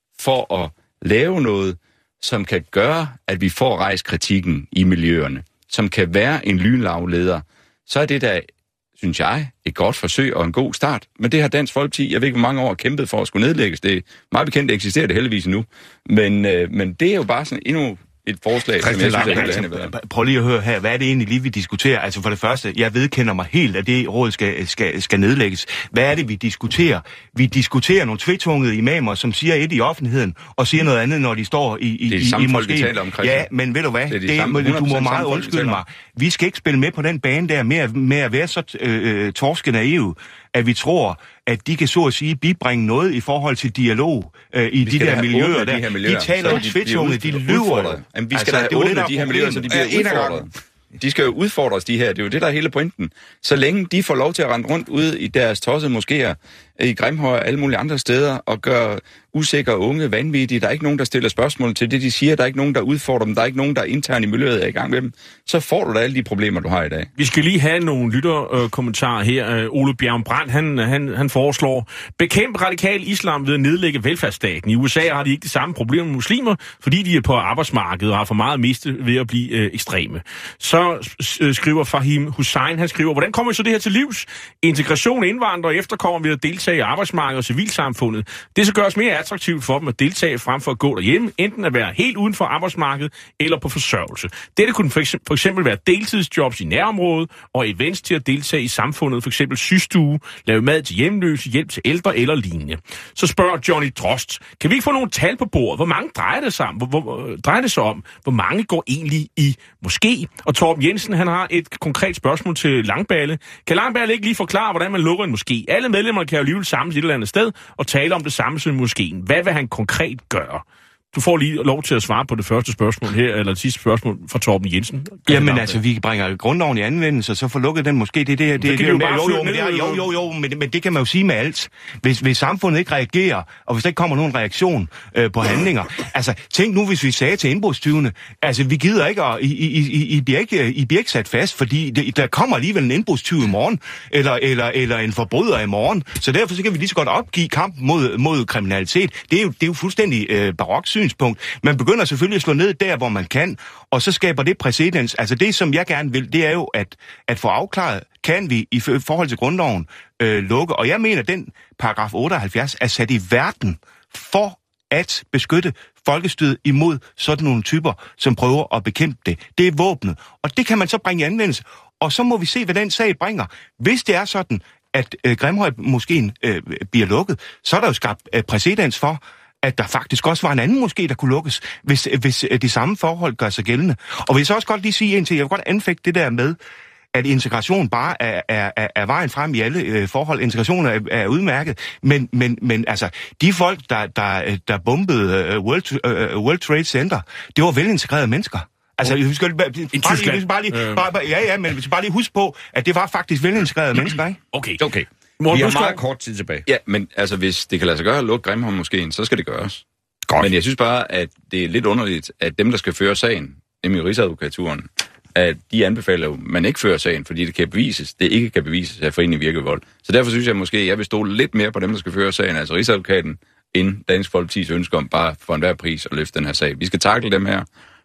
for at lave noget, som kan gøre, at vi får rejst kritikken i miljøerne, som kan være en lynlavleder, så er det der, synes jeg, et godt forsøg og en god start. Men det har Dansk Folkeparti, jeg ved ikke, hvor mange år kæmpet for at skulle nedlægges. Det er meget bekendt, eksisterer det heldigvis nu. Men, øh, men det er jo bare sådan endnu et forslag, som jeg synes, er helt andet. Prøv lige at høre her, hvad er det egentlig lige, vi diskuterer? Altså for det første, jeg vedkender mig helt, at det råd skal, skal, skal nedlægges. Hvad er det, vi diskuterer? Vi diskuterer nogle tvetungede imamer, som siger et i offentligheden, og siger noget andet, når de står i, i, det er de i, i moskeen. Om, ja, men ved du hvad? Det er de det, samme, du må meget undskylde mig. Vi skal ikke spille med på den bane der, med at, med at være så øh, torske naive, at vi tror, at de kan så at sige bibringe noget i forhold til dialog øh, i de der miljøer. De, her miljøer. De taler jo tvetunget, de lyver. Jamen, vi skal altså, da åbne de her miljøer, så de bliver udfordret. De skal jo udfordres, de her. Det er jo det, der er hele pointen. Så længe de får lov til at rende rundt ude i deres tossede moskéer, i Grimhøj og alle mulige andre steder, og gøre usikre unge vanvittige, der er ikke nogen, der stiller spørgsmål til det, de siger, der er ikke nogen, der udfordrer dem, der er ikke nogen, der internt i miljøet er i gang med dem, så får du da alle de problemer, du har i dag. Vi skal lige have nogle lytterkommentarer her. Ole Bjerg Brandt, han, han, han foreslår, bekæmp radikal islam ved at nedlægge velfærdsstaten. I U S A har de ikke det samme problem med muslimer, fordi de er på arbejdsmarkedet og har for meget at miste ved at blive øh, ekstreme. Så øh, skriver Fahim Hussein, han skriver, hvordan kommer vi så det her til livs? Integration af indvandrere og efterkommere ved at deltage i arbejdsmarkedet og civilsamfundet. Det så gøres mere attraktivt for dem at deltage frem for at gå derhjemme, enten at være helt uden for arbejdsmarkedet eller på forsørgelse. Dette kunne for eksempel være deltidsjobs i nærområdet og events til at deltage i samfundet, for eksempel systue, lave mad til hjemløse, hjælp til ældre eller lignende. Så spørger Johnny Drost, kan vi ikke få nogle tal på bordet? Hvor mange drejer det sig om? Hvor, hvor, drejer det sig om? Hvor mange går egentlig i moské? Og Torben Jensen, han har et konkret spørgsmål til Langballe. Kan Langballe ikke lige forklare, hvordan man lukker en moské? Alle medlemmer kan jo alligevel samles et eller andet sted og tale om det samme som moskeen. Hvad vil han konkret gøre? Du får lige lov til at svare på det første spørgsmål her, eller det sidste spørgsmål fra Torben Jensen. Jamen altså, vi bringer grundloven i anvendelse, så får lukket den måske. Det, det, det, det, det, det jo, jo, men det er, jo, jo, jo, men, men det kan man jo sige med alt. Hvis, hvis samfundet ikke reagerer, og hvis der ikke kommer nogen reaktion øh, på handlinger. Altså, tænk nu, hvis vi sagde til indbrudstyvene, altså, vi gider ikke, og I, I, I, I, bliver ikke, I bliver ikke sat fast, fordi det, der kommer alligevel en indbrudstyv i morgen, eller, eller, eller en forbryder i morgen, så derfor så kan vi lige så godt opgive kampen mod, mod kriminalitet. Det er jo, det er jo fuldstændig øh, barok synspunkt. Man begynder selvfølgelig at slå ned der, hvor man kan, og så skaber det præcedens. Altså det, som jeg gerne vil, det er jo at, at få afklaret, kan vi i forhold til grundloven øh, lukke. Og jeg mener, at den paragraf otteoghalvfjerds er sat i verden for at beskytte folkestyret imod sådan nogle typer, som prøver at bekæmpe det. Det er våbnet, og det kan man så bringe i anvendelse. Og så må vi se, hvad den sag bringer. Hvis det er sådan, at øh, Grimhøj-moskeen øh, bliver lukket, så er der jo skabt øh, præcedens for, at der faktisk også var en anden moské, der kunne lukkes, hvis, hvis de samme forhold gør sig gældende. Og vil jeg så også godt lige sige en til, jeg vil godt anfægte det der med, at integration bare er, er, er vejen frem i alle øh, forhold. Integration er, er udmærket, men, men, men altså, de folk, der, der, der bombede uh, World, uh, World Trade Center, det var velintegrerede mennesker. Altså, vi skal bare lige, bare lige, bare, bare, ja, ja, men vi skal bare lige huske på, at det var faktisk velintegrerede mennesker, ikke? Okay, okay. Vi har meget kort tid tilbage. Ja, men altså, hvis det kan lade sig gøre at lukke Grimhøj-moskeen, så skal det gøres. Godt. Men jeg synes bare, at det er lidt underligt, at dem, der skal føre sagen, nemlig Rigsadvokaturen, at de anbefaler jo, at man ikke fører sagen, fordi det kan bevises. Det ikke kan bevises af foreningen virke vold. Så derfor synes jeg måske, at jeg vil stole lidt mere på dem, der skal føre sagen, altså Rigsadvokaten, end Dansk Folkepartis ønske om bare for enhver pris at løfte den her sag. Vi skal takle dem her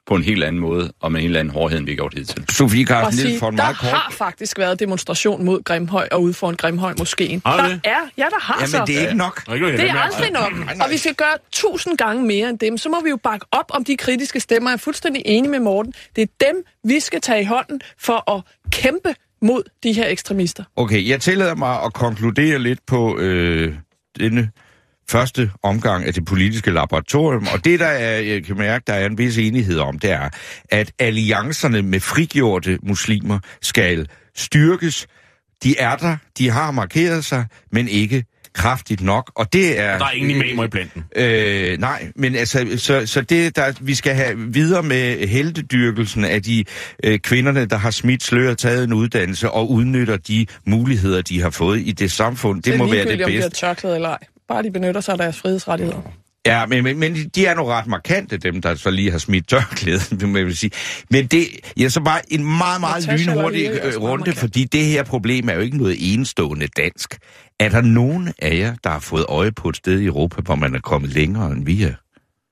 på en helt anden måde, og med en eller anden hårdhed, end vi har gjort hidtil. Sofie Carsten Nielsen for en meget der kort... har faktisk været demonstration mod Grimhøj og ude foran Grimhøj-moskeen. Der er, ja, der har så. Jamen, det er ikke nok. Det er aldrig nok. Og vi skal gøre tusind gange mere end dem. Så må vi jo bakke op om de kritiske stemmer. Jeg er fuldstændig enig med Morten. Det er dem, vi skal tage i hånden for at kæmpe mod de her ekstremister. Okay, jeg tillader mig at konkludere lidt på øh, denne første omgang af det politiske laboratorium, og det, der er, jeg kan mærke, der er en vis enighed om, det er, at alliancerne med frigjorte muslimer skal styrkes. De er der, de har markeret sig, men ikke kraftigt nok, og det er... Der er ingen imamer i blanten. Øh, nej, men altså, så, så det, der, vi skal have videre med heltedyrkelsen af de øh, kvinderne, der har smidt slør, taget en uddannelse og udnytter de muligheder, de har fået i det samfund. Det, det må være det bedste. Det er ligegyldigt, om de har tørklæde eller ej. Bare de benytter sig af deres frihedsrettigheder. Ja, men, men, men de er nu ret markante, dem der så lige har smidt tørklædet, det må jeg vil sige. Men det, ja, så bare en meget, meget lynhurtig runde, fordi det her problem er jo ikke noget enestående dansk. Er der nogen af jer, der har fået øje på et sted i Europa, hvor man er kommet længere end vi er?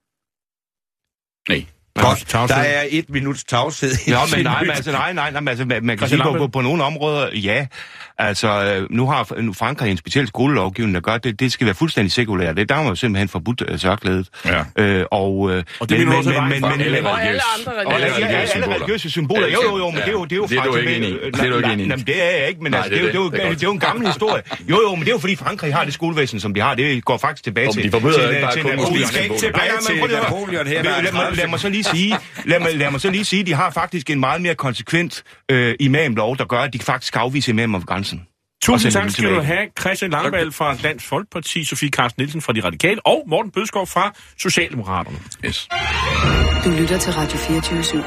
Nej. Godt, der er et minuts tavshed. Ja, men nej, men altså, nej, nej, nej, altså, man kan sige på, på, på nogle områder, ja. Altså, nu har nu Frankrig en speciel skolelovgivning, der gør det. Det skal være fuldstændig sekulært. Det der har man jo simpelthen forbudt uh, sørklædet. Ja. Øh, og, øh, og det men, men, også men, men, men, men, alle andre religiøse, ja, alle religiøse symboler. Jo, jo, jo, men det er jo det er jo det er du ikke enig i. Det er du ikke enig i. Jamen, det er jeg ikke, men altså, det er jo det er jo en gammel historie. Jo, jo, men det er jo fordi Frankrig har det skolevæsen, som de har. Det går faktisk tilbage til de forbyder ikke bare kun muslimske Napoleon her. Lad mig så lige sige, lad mig lad mig så lige sige, de har faktisk en meget mere konsekvent imamlov, der gør, at de faktisk kan afvise imamer ved grænsen. Tusind tak skal du have, Christian Langballe fra Dansk Folkeparti, Sofie Carsten Nielsen fra De Radikale og Morten Bødskov fra Socialdemokraterne. Yes. Du lytter til Radio fireogtyve syv.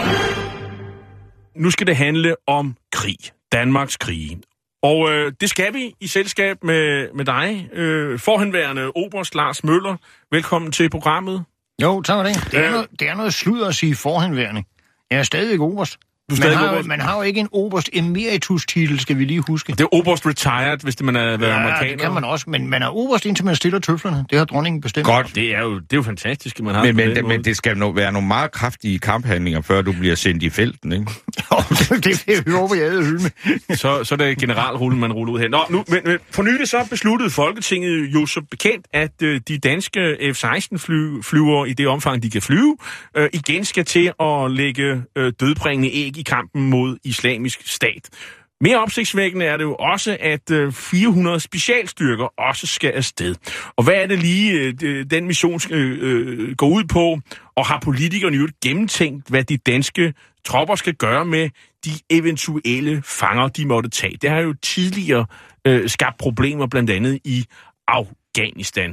Nu skal det handle om krig. Danmarks krige. Og øh, det skal vi i selskab med, med dig, øh, forhenværende oberst Lars Møller. Velkommen til programmet. Jo, tak for det. Det er, noget, det er noget sludder at sige forhenværende. Jeg er stadigvæk oberst. Man har, jo, man har jo ikke en oberst emeritus-titel, skal vi lige huske. Det er oberst retired, hvis det man er været ja, amerikaner. Ja, det kan man også, men man er oberst, indtil man stiller tøflerne. Det har dronningen bestemt. Godt, det er jo, det er jo fantastisk, at man har men, men, men det skal jo være nogle meget kraftige kamphandlinger, før du bliver sendt i felten, ikke? det, det, det håber jeg, jeg hylde med. så, så er det generalrullen, man ruller ud her. Nå, nu, men, men for nylig så besluttede Folketinget jo så bekendt, at øh, de danske F seksten fly, flyver i det omfang, de kan flyve, øh, igen skal til at lægge øh, dødbringende æg i kampen mod Islamisk Stat. Mere opsigtsvækkende er det jo også, at øh, fire hundrede specialstyrker også skal afsted. Og hvad er det lige, øh, den mission øh, øh, går ud på? Og har politikerne jo gennemtænkt, hvad de danske tropper skal gøre med de eventuelle fanger, de måtte tage? Det har jo tidligere øh, skabt problemer, blandt andet i Afghanistan.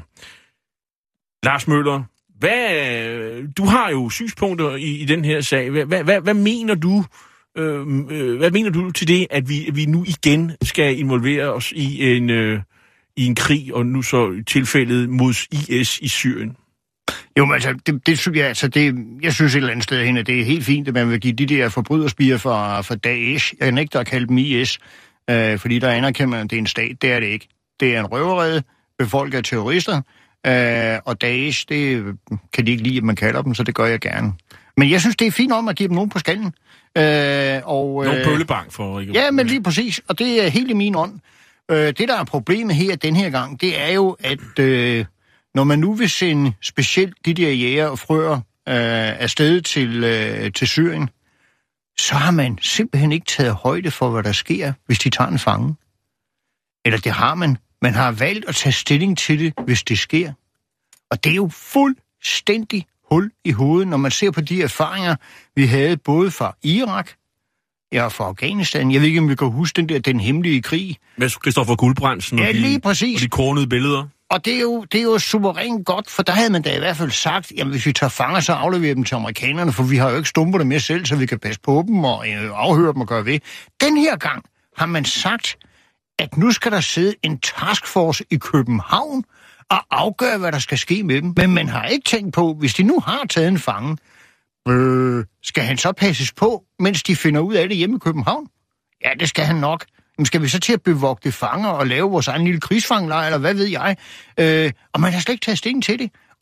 Lars Møller, hvad, du har jo synspunkter i, i den her sag. Hvad, hvad, hvad mener du? Øh, øh, hvad mener du til det, at vi, vi nu igen skal involvere os i en, øh, i en krig, og nu så i tilfældet mod I S i Syrien? Jo, men altså, det, det synes jeg, altså, det, jeg synes et eller andet sted hen, at det er helt fint, at man vil give de der forbryderspirer fra, fra Daesh. Jeg nægter at kalde dem I S, øh, fordi der anerkender man, at det er en stat. Det er det ikke. Det er en røverrede, befolket af terrorister, øh, og Daesh, det kan de ikke lide, at man kalder dem, så det gør jeg gerne. Men jeg synes, det er fint om at give dem nogen på skallen. Øh, og, Nogle pøllebank for... Ikke? Ja, men lige præcis, og det er helt i min ånd. Øh, det, der er problemet her den her gang, det er jo, at øh, når man nu vil sende specielt de der jæger og frøer øh, afsted til, øh, til Syrien, så har man simpelthen ikke taget højde for, hvad der sker, hvis de tager en fange. Eller det har man. Man har valgt at tage stilling til det, hvis det sker. Og det er jo fuldstændig hul i hovedet, når man ser på de erfaringer, vi havde både fra Irak, ja, fra Afghanistan. Jeg ved ikke, om vi kan huske den der, den hemmelige krig. Med Christoffer Guldbrandsen ja, og, de, lige præcis. og de kornede billeder. Og det er, jo, det er jo suverænt godt, for der havde man da i hvert fald sagt, jamen hvis vi tager fanger, så afleverer dem til amerikanerne, for vi har jo ikke stumper det med selv, så vi kan passe på dem og øh, afhøre dem og gøre ved. Den her gang har man sagt, at nu skal der sidde en taskforce i København og afgøre, hvad der skal ske med dem. Men man har ikke tænkt på, hvis de nu har taget en fange, øh, skal han så passes på, mens de finder ud af det hjemme i København? Ja, det skal han nok. Men skal vi så til at bevogte fanger og lave vores egen lille krigsfangelejr, eller hvad ved jeg? Øh, og man har slet ikke taget stilling til det.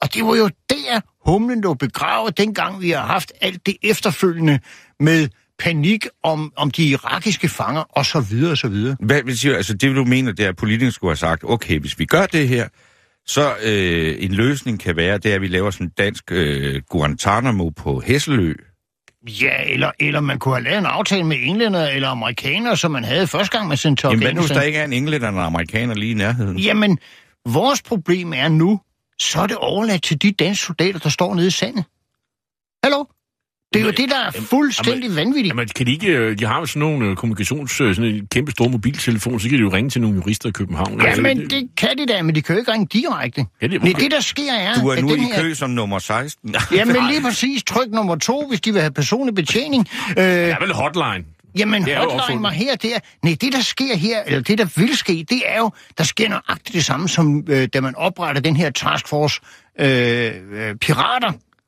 Og det var jo der, humlen lå begravet, dengang vi har haft alt det efterfølgende med panik om, om de irakiske fanger, og så videre, og så videre. Hvad vil sige, altså det du mener, det er, at politikerne skulle have sagt, okay, hvis vi gør det her, så øh, en løsning kan være, det er, at vi laver sådan en dansk øh, Guantanamo på Hesselø. Ja, eller, eller man kunne have lavet en aftale med englænder eller amerikanere, som man havde første gang med sin top. Jamen, hvis der ikke er en englænder eller en amerikaner lige i nærheden? Jamen, vores problem er nu, så er det overladt til de danske soldater, der står nede i sandet. Hallo? Det er jo det, der er fuldstændig jamen, vanvittigt. Jamen, kan de ikke... De har jo sådan nogle kommunikations... Sådan en kæmpe store mobiltelefon, så kan de jo ringe til nogle jurister i København. Ja, altså, men det, det kan de da, men de kan jo ikke ringe direkte. Ja, det, okay. Men det, der sker, er... Du er nu i her... kø som nummer seksten. Jamen, lige præcis. Tryk nummer to, hvis de vil have personlig betjening. Øh... Der er vel hotline. Jamen, hotline mig her, det er... Nej, det, der sker her, eller det, der vil ske, det er jo... Der sker nøjagtigt det samme, som øh, da man opretter den her taskforce øh, øh, pirater.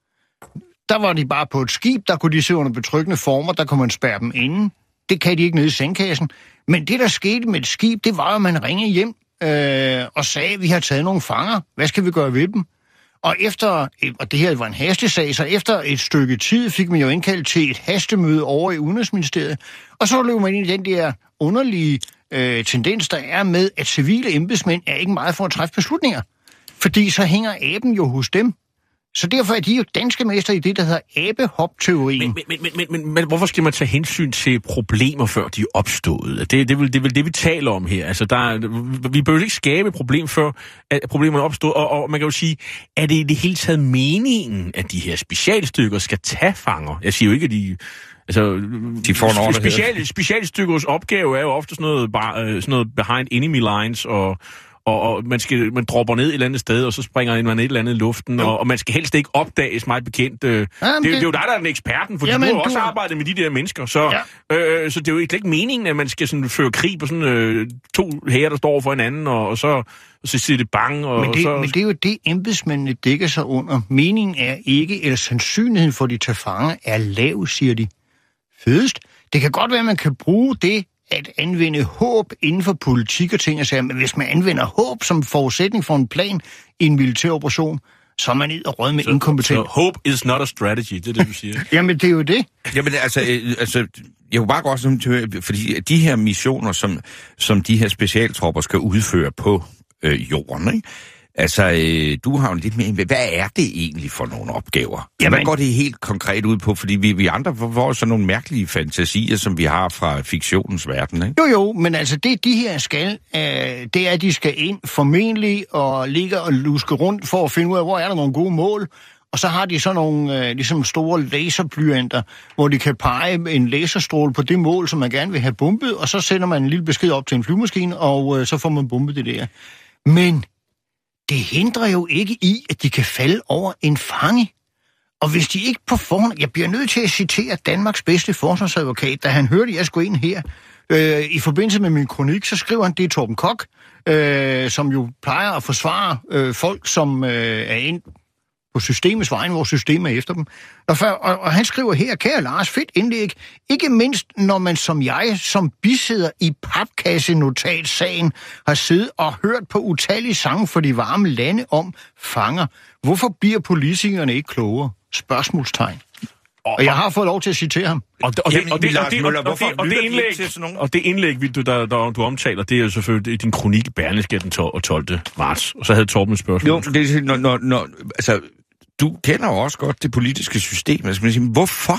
Der var de bare på et skib, der kunne de se under betryggende former, der kunne man spærre dem inde. Det kan de ikke nede i sandkassen. Men det, der skete med et skib, det var, at man ringede hjem øh, og sagde, at vi har taget nogle fanger. Hvad skal vi gøre ved dem? Og efter, og det her var en hastesag, så efter et stykke tid fik man jo indkaldt til et hastemøde over i Udenrigsministeriet. Og så løb man ind i den der underlige øh, tendens, der er med, at civile embedsmænd er ikke meget for at træffe beslutninger. Fordi så hænger aben jo hos dem. Så derfor er de jo danske mester i det, der hedder abehop-teorien. Men, men, men, men, men, men hvorfor skal man tage hensyn til problemer, før de er opstået? Det, det, er vel, det er vel det, vi taler om her. Altså, der er, vi bør jo ikke skabe et problem, før at problemerne er opstået. Og, og man kan jo sige, er det i det hele taget meningen, at de her specialstykker skal tage fanger? Jeg siger jo ikke, at de... Altså, de får en special, specialstykkers opgave er jo ofte sådan noget, sådan noget behind enemy lines og... Og, og man, skal, man dropper ned et eller andet sted, og så springer man et eller andet i luften, og, og man skal helst ikke opdages, meget bekendt. Øh, det, det, det er jo dig, der er den eksperten, for Jamen, du har også du... arbejdet med de der mennesker, så, ja. øh, så det er jo ikke meningen, at man skal sådan føre krig på sådan øh, to hære, der står for hinanden, og, og så, og så siger det bang. Og, men, det, og så... men det er jo det, embedsmændene dækker sig under. Meningen er ikke, eller sandsynligheden for, at de tager fanger, er lav, siger de. Fedest. Det kan godt være, at man kan bruge det, at anvende håb inden for politik og ting og sager, men hvis man anvender håb som forudsætning for en plan i en militær operation, så er man ned og rød med inkompetent. Så hope is not a strategy, det er det, du siger. Jamen, det er jo det. Jamen, altså, øh, altså jeg kunne bare godt sådan høre, fordi de her missioner, som, som de her specialtropper skal udføre på øh, jorden, ikke? Altså, øh, du har jo lidt mere... Hvad er det egentlig for nogle opgaver? Jamen, hvad går det helt konkret ud på? Fordi vi, vi andre får sådan nogle mærkelige fantasier, som vi har fra fiktionens verden, ikke? Jo, jo, men altså det, de her skal, øh, det er, at de skal ind formentlig og ligge og luske rundt for at finde ud af, hvor er der nogle gode mål. Og så har de sådan nogle øh, ligesom store laserblyanter, hvor de kan pege en laserstråle på det mål, som man gerne vil have bumpet, og så sender man en lille besked op til en flyvemaskine, og øh, så får man bumpet det der. Men... det hindrer jo ikke i, at de kan falde over en fange. Og hvis de ikke på forhånd... Jeg bliver nødt til at citere Danmarks bedste forsvarsadvokat, da han hørte, at jeg skulle ind her. Øh, I forbindelse med min kronik, så skriver han, det er Torben Kok, øh, som jo plejer at forsvare øh, folk, som øh, er ind på systemets vejen, hvor systemet er efter dem. Og, for, og, og han skriver her, kære Lars, fedt indlæg, ikke mindst når man som jeg, som bisidder i papkassenotatsagen, har siddet og hørt på utallige sange for de varme lande om fanger. Hvorfor bliver politikerne ikke klogere? Spørgsmålstegn. Og jeg har fået lov til at citere ham. Og det, og det, og det, og det, og det, og det indlæg, og det indlæg du, der, der, du omtaler, det er jo selvfølgelig din kronik i Berlingske den tolvte marts. Og så havde Torben et spørgsmål. Jo, det er, når, når, når, altså, du kender jo også godt det politiske system. Altså, man siger, hvorfor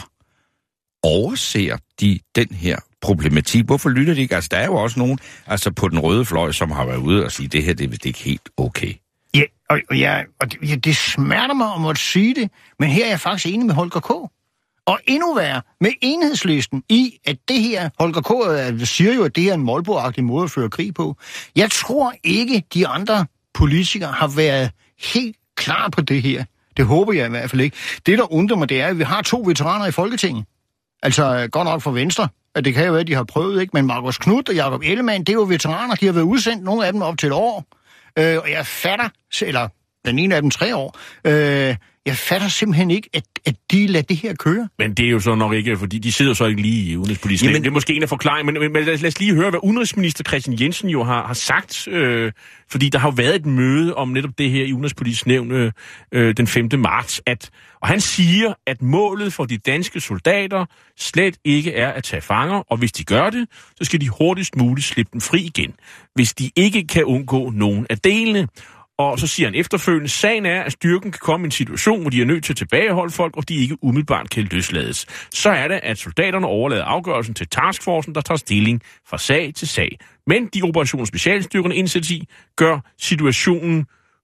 overser de den her problematik? Hvorfor lytter de ikke? Altså, der er jo også nogen altså, på den røde fløj, som har været ude og sige, det her det er vist ikke helt okay. Ja, og, og, ja, og det, ja, det smerter mig at måtte sige det, men her er jeg faktisk enig med Holger K. Og endnu værre med enhedslisten i, at det her, Holger K. siger jo, at det her er en målbogagtig måde at føre krig på. Jeg tror ikke, de andre politikere har været helt klar på det her. Det håber jeg i hvert fald ikke. Det, der undrer mig, det er, at vi har to veteraner i Folketinget. Altså, godt nok fra Venstre. Det kan jo være, at de har prøvet, ikke? Men Markus Knudt og Jakob Ellemann, det er jo veteraner. De har været udsendt, nogle af dem op til et år. Øh, og jeg fatter, eller den ene af dem tre år. Øh, Jeg fatter simpelthen ikke, at, at de lader det her køre. Men det er jo så nok ikke, fordi de sidder så ikke lige i udenrigspolitisk nævn. Det er måske en af forklaringen, men, men, men lad os lige høre, hvad udenrigsminister Kristian Jensen jo har, har sagt, øh, fordi der har jo været et møde om netop det her i udenrigspolitisk nævn øh, den femte marts, at, og han siger, at målet for de danske soldater slet ikke er at tage fanger, og hvis de gør det, så skal de hurtigst muligt slippe dem fri igen, hvis de ikke kan undgå nogen af delene. Og så siger han efterfølgende, sagen er, at styrken kan komme i en situation, hvor de er nødt til at tilbageholde folk, og de ikke umiddelbart kan løslades. Så er det, at soldaterne overlader afgørelsen til taskforcen, der tager stilling fra sag til sag. Men de operationer specialstyrkerne indsættes i, gør situationen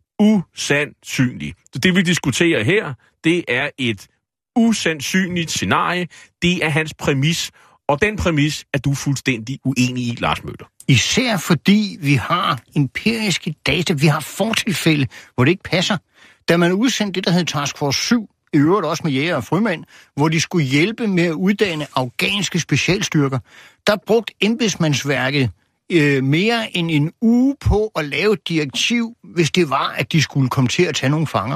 usandsynlig. Så det vi diskuterer her, det er et usandsynligt scenarie. Det er hans præmis, og den præmis er du fuldstændig uenig i, Lars Møller. Især fordi vi har empiriske data, vi har fortilfælde, hvor det ikke passer. Da man udsendte det, der hed Task Force syv, i øvrigt også med jæger og frømænd, hvor de skulle hjælpe med at uddanne afghanske specialstyrker, der brugte embedsmandsværket øh, mere end en uge på at lave et direktiv, hvis det var, at de skulle komme til at tage nogle fanger.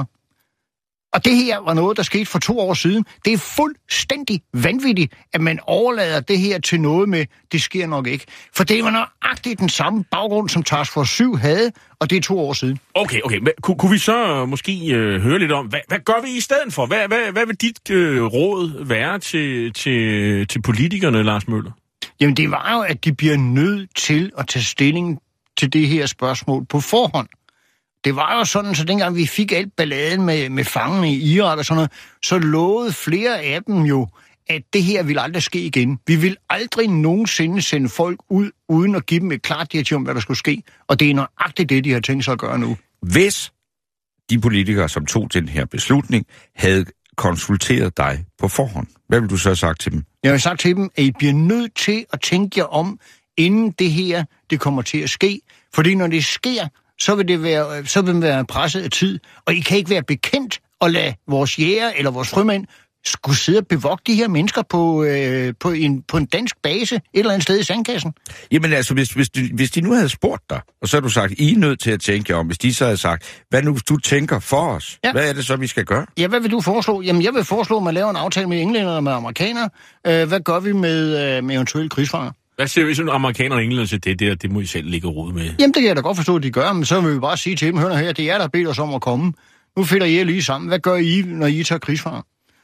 Og det her var noget, der skete for to år siden. Det er fuldstændig vanvittigt, at man overlader det her til noget med, det sker nok ikke. For det var nøjagtigt den samme baggrund, som Task Force syv havde, og det er to år siden. Okay, okay. Men, kunne, kunne vi så måske øh, høre lidt om, hvad, hvad gør vi i stedet for? Hvad, hvad, hvad vil dit øh, råd være til, til, til politikerne, Lars Møller? Jamen det var jo, at de bliver nødt til at tage stilling til det her spørgsmål på forhånd. Det var jo sådan, så dengang vi fik alt balladen med, med fangene i Irak og sådan noget, så lovede flere af dem jo, at det her ville aldrig ske igen. Vi vil aldrig nogensinde sende folk ud, uden at give dem et klart direktiv om, hvad der skulle ske. Og det er nøjagtigt det, de har tænkt sig at gøre nu. Hvis de politikere, som tog den her beslutning, havde konsulteret dig på forhånd, hvad vil du så have sagt til dem? Jeg vil sagt til dem, at I bliver nødt til at tænke jer om, inden det her det kommer til at ske. Fordi når det sker, så vil det være, så vil det være presset af tid, og I kan ikke være bekendt at lade vores jæger eller vores frømænd skulle sidde og bevogte de her mennesker på, øh, på, en, på en dansk base et eller andet sted i sandkassen. Jamen altså, hvis, hvis, de, hvis de nu havde spurgt dig, og så har du sagt, I er nødt til at tænke om, hvis de så havde sagt, hvad nu du tænker for os? Ja. Hvad er det så, vi skal gøre? Ja, hvad vil du foreslå? Jamen, jeg vil foreslå, at man laver en aftale med englænder og med amerikanere. Øh, hvad gør vi med, øh, med eventuelle krigsfanger? Hvad siger vi, hvis amerikanere og englænder til det der, det må I selv ligge råd med? Jamen, det kan jeg da godt forstå, at de gør, men så vil vi bare sige til dem, hør her, det er jer, der har bedt os om at komme. Nu finder I lige sammen. Hvad gør I, når I tager krigsfanger?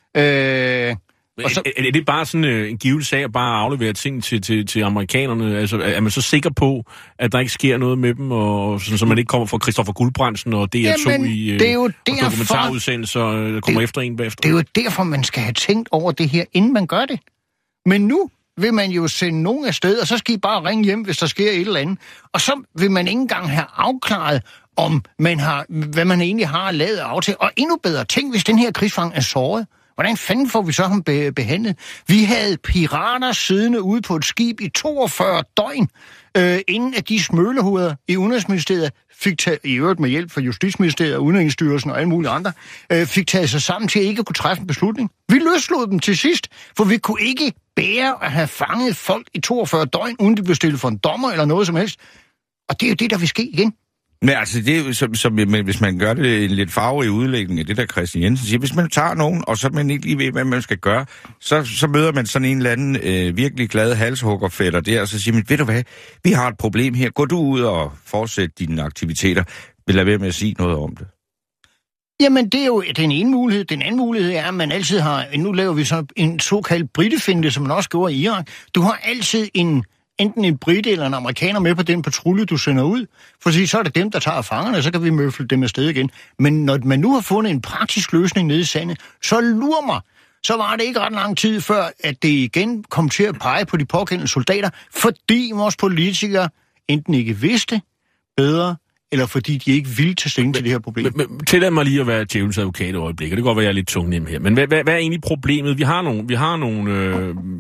Øh, og så... er, er det bare sådan øh, en givet sag at bare aflevere ting til, til, til amerikanerne? Altså, er man så sikker på, at der ikke sker noget med dem, og sådan, så man ikke kommer fra Christoffer Guldbrandsen og D R to Jamen, i øh, det er jo og derfor, dokumentarudsendelser, der kommer det, efter en bagefter? Det er jo derfor, man skal have tænkt over det her, inden man gør det. Men nu vil man jo sende nogen afsted, og så skal I bare ringe hjem, hvis der sker et eller andet. Og så vil man ikke engang have afklaret, om man har, hvad man egentlig har lavet af aftale. Og endnu bedre, tænk, hvis den her krigsfang er såret. Hvordan fanden får vi så ham be- behandlet? Vi havde pirater siddende ude på et skib i toogfyrre døgn, øh, inden at de smølehoveder i Udenrigsministeriet fik taget, i øvrigt med hjælp fra Justitsministeriet, Udenrigsstyrelsen og alle mulige andre, øh, fik taget sig sammen til ikke at kunne træffe en beslutning. Vi løslod dem til sidst, for vi kunne ikke bære at have fanget folk i toogfyrre døgn, uden de blev stillet for en dommer eller noget som helst. Og det er jo det, der vil ske igen. Men altså, det er jo, som, som, hvis man gør det en lidt farverig udlægning af det, der Kristian Jensen siger, hvis man tager nogen, og så man ikke lige ved, hvad man skal gøre, så, så møder man sådan en eller anden øh, virkelig glad halshuggerfætter der, og så siger man, ved du hvad, vi har et problem her, gå du ud og fortsæt dine aktiviteter, vil lade være med at sige noget om det. Jamen, det er jo den ene mulighed. Den anden mulighed er, at man altid har, nu laver vi så en såkaldt britefinte, som man også gjorde i Irak. Du har altid en enten en brite eller en amerikaner med på den patrulje, du sender ud. For så er det dem, der tager fangerne, så kan vi møfle dem afsted igen. Men når man nu har fundet en praktisk løsning nede i sandet, så lurer mig, så var det ikke ret lang tid før, at det igen kom til at pege på de pågældende soldater, fordi vores politikere enten ikke vidste bedre, eller fordi de ikke ville tage stilling til det her problem. Men, men, tillad mig lige at være djævelens advokat i øjeblikket. Det kan godt være, jeg er lidt tungnem her. Men hvad, hvad, hvad er egentlig problemet? Vi har nogle, vi har nogle øh,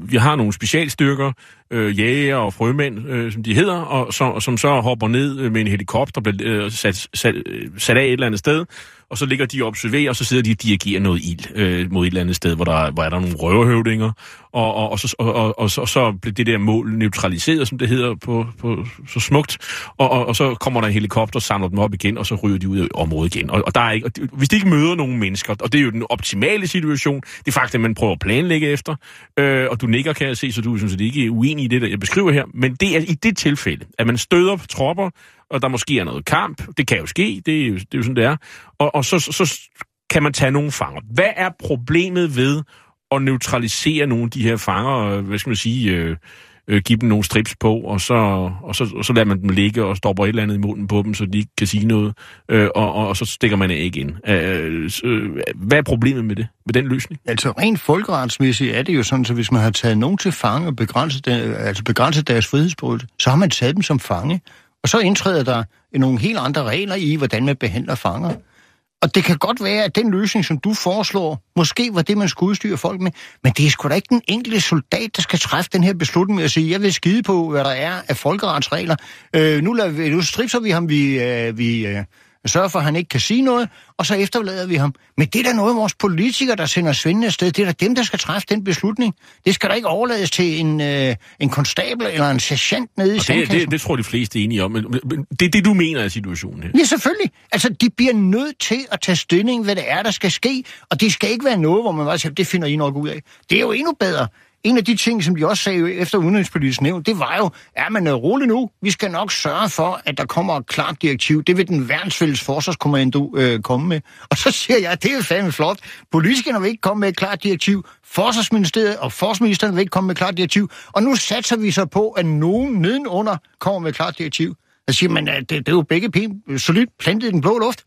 vi har nogle specialstyrker, øh, jæger og frømænd, øh, som de hedder, og, så, og som så hopper ned med en helikopter, bliver øh, sat, sat, sat af et eller andet sted, og så ligger de og observerer, og så sidder de og dirigerer noget ild øh, mod et eller andet sted, hvor der, hvor er der nogle røverhøvdinger, og, og, og, så, og, og, og, så, og så bliver det der mål neutraliseret, som det hedder på, på så smukt, og, og, og så kommer der en helikopter, samler dem op igen, og så ryger de ud af området igen. Og, og der er ikke, og det, hvis de ikke møder nogen mennesker, og det er jo den optimale situation, det er faktisk det, man prøver at planlægge efter, øh, og du nikker, kan jeg se, så du synes, at det ikke er uenig i det, der jeg beskriver her, men det er i det tilfælde, at man støder på tropper, og der måske er noget kamp, det kan jo ske, det er jo, det er jo sådan, det er, og, og så, så kan man tage nogle fanger. Hvad er problemet ved at neutralisere nogle af de her fanger, hvad skal man sige, øh, øh, give dem nogle strips på, og så, og, så, og så lader man dem ligge og stopper et eller andet i munden på dem, så de ikke kan sige noget, øh, og, og, og så stikker man æg ind. Øh, øh, hvad er problemet med det, med den løsning? Altså rent folkeretsmæssigt er det jo sådan, så hvis man har taget nogen til fange og begrænset, altså begrænset deres frihedsbrud, så har man taget dem som fange. Og så indtræder der nogle helt andre regler i, hvordan man behandler fanger. Og det kan godt være, at den løsning, som du foreslår, måske var det, man skulle udstyre folk med, men det er sgu da ikke den enkelte soldat, der skal træffe den her beslutning med at sige, jeg vil skide på, hvad der er af folkeretsregler. Øh, nu, lader, nu stripser vi ham, vi, øh, vi øh, sørger for, at han ikke kan sige noget, og så efterlader vi ham. Men det er da noget af vores politikere, der sender svindende afsted. Det er da dem, der skal træffe den beslutning. Det skal da ikke overlades til en, øh, en konstabel eller en sergeant nede i sandkassen. Det, det, det tror de fleste er enige om, men det er det, du mener af situationen her. Ja, selvfølgelig. Altså, de bliver nødt til at tage stilling, hvad det er, der skal ske, og det skal ikke være noget, hvor man bare siger, det finder I nok ud af. Det er jo endnu bedre. En af de ting, som de også sagde efter udenrigspolitisk nævn, det var jo, er man rolig nu, vi skal nok sørge for, at der kommer et klart direktiv. Det vil den verdensfælles forsvarskommando øh, komme med. Og så siger jeg, det er jo fandme flot. Politikerne vil ikke komme med et klart direktiv. Forsvarsministeriet og forsvarsministeren vil ikke komme med et klart direktiv. Og nu satser vi så på, at nogen nedenunder kommer med et klart direktiv. Jeg siger, men det, det er jo begge pænt solidt plantet i den blå luft.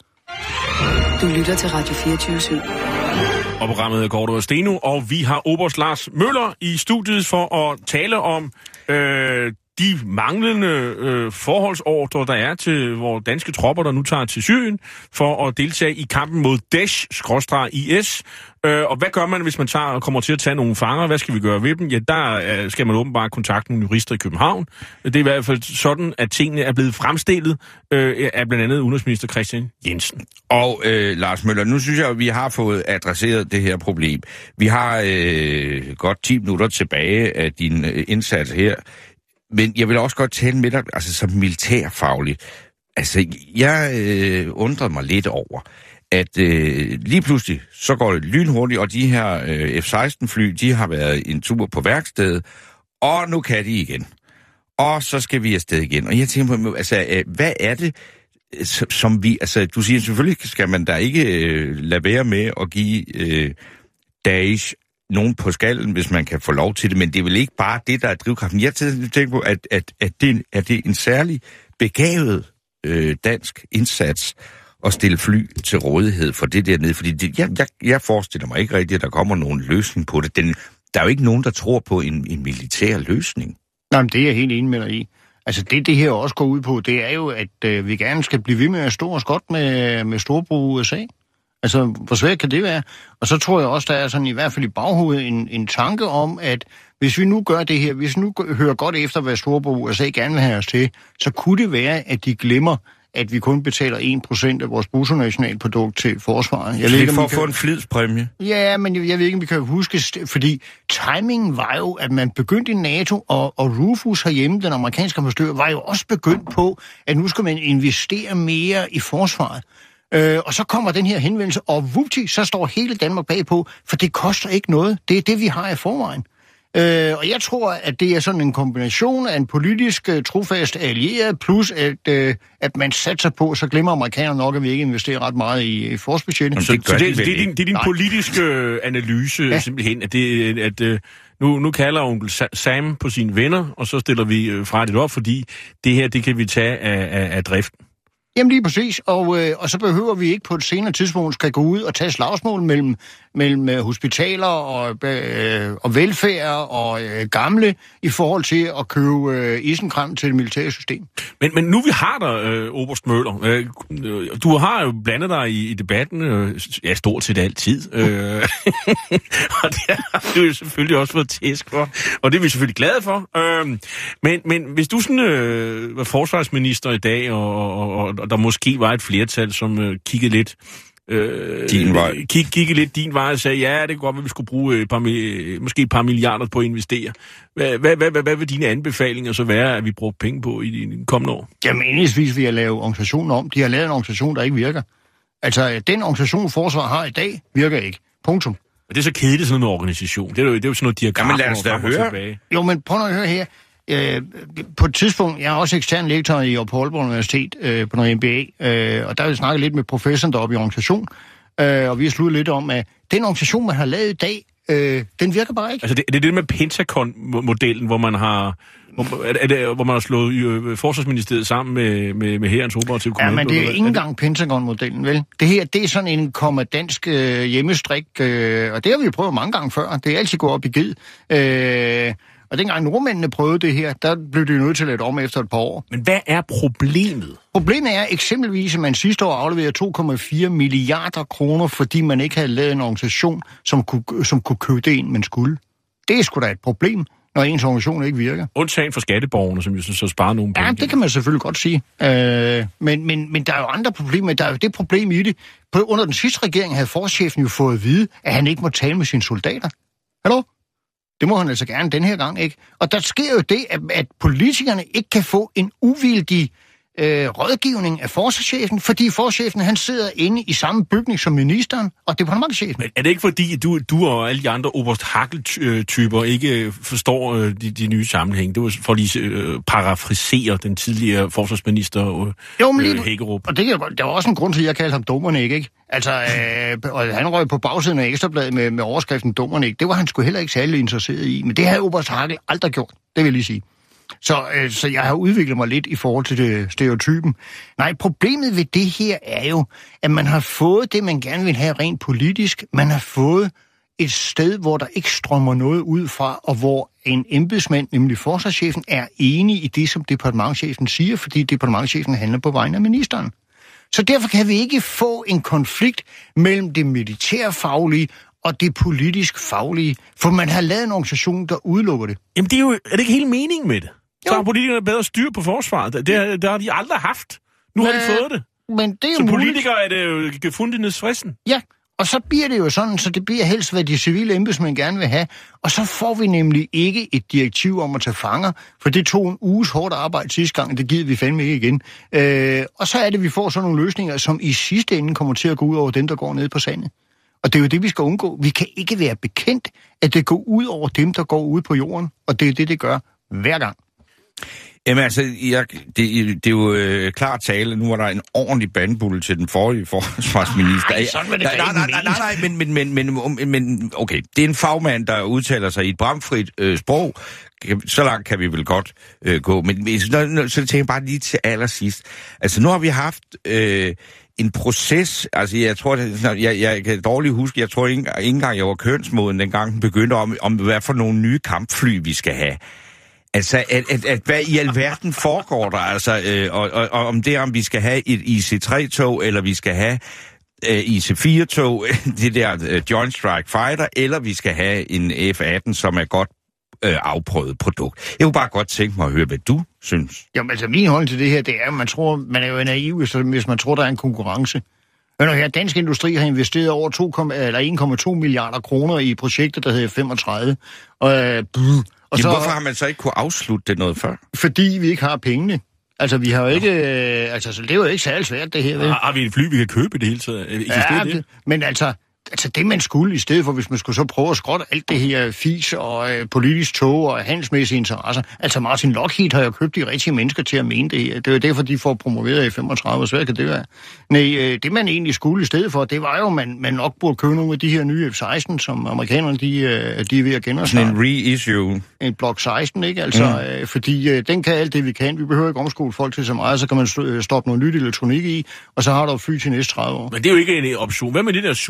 Du lytter til Radio fireogtyve syv. Og programmet er Gordo og Steno, og vi har oberst Lars Møller i studiet for at tale om øh, de manglende øh, forholdsordre, der er til vores danske tropper, der nu tager til Syrien, for at deltage i kampen mod Daesh-I S. Øh, og hvad gør man, hvis man tager, kommer til at tage nogle fanger? Hvad skal vi gøre ved dem? Ja, der øh, skal man åbenbart kontakte nogle jurister i København. Det er i hvert fald sådan, at tingene er blevet fremstillet øh, af blandt andet udenrigsminister Kristian Jensen. Og øh, Lars Møller, nu synes jeg, at vi har fået adresseret det her problem. Vi har øh, godt ti minutter tilbage af din øh, indsats her. Men jeg vil også godt tale med dig, altså som militærfaglig. Altså, jeg øh, undrede mig lidt over, at øh, lige pludselig, så går det lynhurtigt, og de her øh, F seksten fly, de har været en tur på værkstedet, og nu kan de igen. Og så skal vi afsted igen. Og jeg tænker på, altså, øh, hvad er det, som vi, altså, du siger, selvfølgelig skal man da ikke øh, lade være med at give øh, Daesh nogen på skallen, hvis man kan få lov til det, men det er vel ikke bare det, der er drivkraften. Jeg tænker på, at, at, at det, er det en særlig begavet øh, dansk indsats at stille fly til rådighed for det dernede, fordi det, jeg, jeg, jeg forestiller mig ikke rigtigt, at der kommer nogen løsning på det. Den, der er jo ikke nogen, der tror på en, en militær løsning. Nej, men det er jeg helt enig med dig i. Altså det, det her også går ud på, det er jo, at øh, vi gerne skal blive ved med at stå os godt med, med storebror U S A. Altså, hvor svært kan det være? Og så tror jeg også, der er sådan i hvert fald i baghovedet en, en tanke om, at hvis vi nu gør det her, hvis vi nu hører godt efter, hvad storebror U S A gerne vil have os til, så kunne det være, at de glemmer, at vi kun betaler en procent af vores bruttonationalprodukt til forsvaret. Jeg ved ikke, for om at få en flidspræmie. Ja, men jeg, jeg ved ikke, om vi kan huske, fordi timingen var jo, at man begyndte i NATO, og, og Rufus herhjemme, den amerikanske ambassadør, var jo også begyndt på, at nu skal man investere mere i forsvaret. Øh, og så kommer den her henvendelse, og vupti, så står hele Danmark bagpå, for det koster ikke noget. Det er det, vi har i forvejen. Øh, og jeg tror, at det er sådan en kombination af en politisk uh, trofast allieret, plus at, uh, at man satser på, så glemmer amerikanerne nok, at vi ikke investerer ret meget i, i forsvarsbudgettet. Så, så det, det, det, er din, det er din politiske analyse ja. simpelthen, at, det, at uh, nu, nu kalder onkel Sam på sine venner, og så stiller vi uh, fra det op, fordi det her, det kan vi tage af, af, af driften. Jamen lige præcis, og, øh, og så behøver vi ikke på et senere tidspunkt skal gå ud og tage slagsmål mellem, mellem øh, hospitaler og, øh, og velfærd og øh, gamle i forhold til at købe øh, isenkram til det militære system. Men, men nu vi har der, øh, Oberst Møller, øh, du har jo blandet dig i, i debatten, øh, ja, stort set altid, øh, og det har du jo selvfølgelig også fået tæsk for, og det er vi selvfølgelig glade for. Øh, men, men hvis du sådan øh, var forsvarsminister i dag, og, og, og, og der måske var et flertal, som øh, kiggede lidt Øh, din vej. Kig, kigge lidt din vej og sagde, ja, det kan godt, at vi skulle bruge et par, måske et par milliarder på at investere. Hvad, hvad, hvad, hvad vil dine anbefalinger så være, at vi bruger penge på i de kommende år? Jamen, enigvis vil jeg lave organisationen om. De har lavet en organisation, der ikke virker. Altså, den organisation, forsvar har i dag, virker ikke. Punktum. Og det er så kedeligt sådan en organisation. Det er jo, det er jo sådan noget diagram. Jamen, lad os da høre. Tilbage. Jo, men prøv at høre her. Øh, på et tidspunkt, jeg er også ekstern lektor i Aalborg Universitet øh, på noget M B A, øh, og der har vi snakket lidt med professoren deroppe i organisation, øh, og vi har sluttet lidt om, at den organisation, man har lavet i dag, øh, den virker bare ikke. Altså det, det er det med Pentagon-modellen, hvor man har, hvor, er det, hvor man har slået øh, Forsvarsministeriet sammen med, med, med hærens operative kommando. Ja, men det er ikke engang Pentagon-modellen, vel? Det her, det er sådan en kommandansk øh, hjemmestrik, øh, og det har vi jo prøvet mange gange før. Det er altid gået op i ged. Øh, Og dengang nordmændene prøvede det her, der blev det jo nødt til at lade om efter et par år. Men hvad er problemet? Problemet er eksempelvis, at man sidste år afleverede to komma fire milliarder kroner, fordi man ikke havde lavet en organisation, som kunne, som kunne købe det ind, man skulle. Det er sgu da et problem, når ens organisation ikke virker. Undtagen for skatteborgerne, som jo så, så sparer nogle penge. Ja, det kan man selvfølgelig godt sige. Øh, men, men, men der er jo andre problemer. Der er jo det problem i det. På, under den sidste regering havde forsvarschefen jo fået at vide, at han ikke må tale med sine soldater. Hallo? Det må han altså gerne den her gang, ikke? Og der sker jo det, at, at politikerne ikke kan få en uvildig øh, rådgivning af forsvarschefen, fordi forsvarschefen han sidder inde i samme bygning som ministeren og departementschefen. Men er det ikke fordi, at du, du og alle de andre Oberst Hackel-typer ikke forstår øh, de, de nye sammenhæng? Det var for lige øh, parafrisere den tidligere forsvarsminister øh, jo, men lige, Hækkerup. Og det, der var også en grund til, at jeg kaldte ham Dummernik, ikke? Altså, øh, og han røg på bagsiden af Ekstrabladet med, med overskriften Dummernik. Det var han sgu heller ikke særlig interesseret i, men det havde Oberst Hackel aldrig gjort, det vil jeg lige sige. Så, øh, så jeg har udviklet mig lidt i forhold til det stereotypen. Nej, problemet ved det her er jo, at man har fået det, man gerne vil have rent politisk. Man har fået et sted, hvor der ikke strømmer noget ud fra, og hvor en embedsmand, nemlig forsvarschefen, er enig i det, som departementschefen siger, fordi departementschefen handler på vegne af ministeren. Så derfor kan vi ikke få en konflikt mellem det militærfaglige og det politisk faglige, for man har lavet en organisation, der udelukker det. Jamen, det er jo er det ikke hele meningen med det? Jo. Så har politikerne bedre styr på forsvaret. Det, det, det har de aldrig haft. Nu men, har de fået det. Men det er jo Som muligt. politikere er det jo gefundenes fristen. Ja, og så bliver det jo sådan, så det bliver helst, hvad de civile embedsmænd gerne vil have. Og så får vi nemlig ikke et direktiv om at tage fanger, for det tog en uges hårdt arbejde sidste gang, og det gider vi fandme ikke igen. Øh, og så er det, vi får sådan nogle løsninger, som i sidste ende kommer til at gå ud over dem, der går ned på sandet. Og det er jo det, vi skal undgå. Vi kan ikke være bekendt, at det går ud over dem, der går ud på jorden. Og det er det, det gør hver gang. Jamen altså, jeg, det, det er jo øh, klart tale. Nu var der en ordentlig bandbulle til den forrige forsvarsminister. Ej, sådan var det nej, nej, nej, nej, nej, men, men, men, men, men okay. Det er en fagmand, der udtaler sig i et bramfrit øh, sprog. Så langt kan vi vel godt øh, gå. Men så, så tænker jeg bare lige til allersidst. Altså, nu har vi haft... Øh, en proces, altså jeg tror, jeg, jeg kan dårligt huske, jeg tror ikke, ikke engang, jeg var kønsmoden, dengang den begyndte om, om, hvad for nogle nye kampfly, vi skal have. Altså, at, at, at hvad i alverden foregår der, altså, øh, og, og, og om det om vi skal have et I C tre tog, eller vi skal have øh, I C fire tog, det der øh, Joint Strike Fighter, eller vi skal have en F atten, som er godt øh, afprøvet produkt. Jeg kunne bare godt tænke mig at høre, hvad du synes. Jamen altså, min holdning til det her, det er, at man tror, man er jo naiv, hvis man tror, der er en konkurrence. Men her, Dansk Industri har investeret over en komma to milliarder kroner i projekter, der hedder femogtredive. Og, øh, og så, så, hvorfor har man så ikke kunne afslutte det noget før? Fordi vi ikke har pengene. Altså, vi har jo ikke... Øh, altså, så det er jo ikke særlig svært, det her. Vel? Har, har vi et fly, vi kan købe det hele tiden? Ja, det? Men altså... Altså det, man skulle i stedet for, hvis man skulle så prøve at skrotte alt det her fis og øh, politisk tog og handelsmæssige interesser. Altså Martin Lockheed har jo købt de rigtige mennesker til at mene det her. Det er jo derfor, de får promoveret i femogtredive. Hvor svært kan det være? Nej, øh, det man egentlig skulle i stedet for, det var jo, man, man nok burde købe nogle af de her nye F seksten, som amerikanerne de, øh, de er ved at genopstarte. Sådan en reissue. En Block seksten, ikke? Altså, mm. øh, fordi øh, den kan alt det, vi kan. Vi behøver ikke omskole folk til så meget, så kan man st- stoppe noget nyt elektronik i, og så har der fly til næste tredive år. Men det er jo ikke en option. Hvad med det der Super Hornet?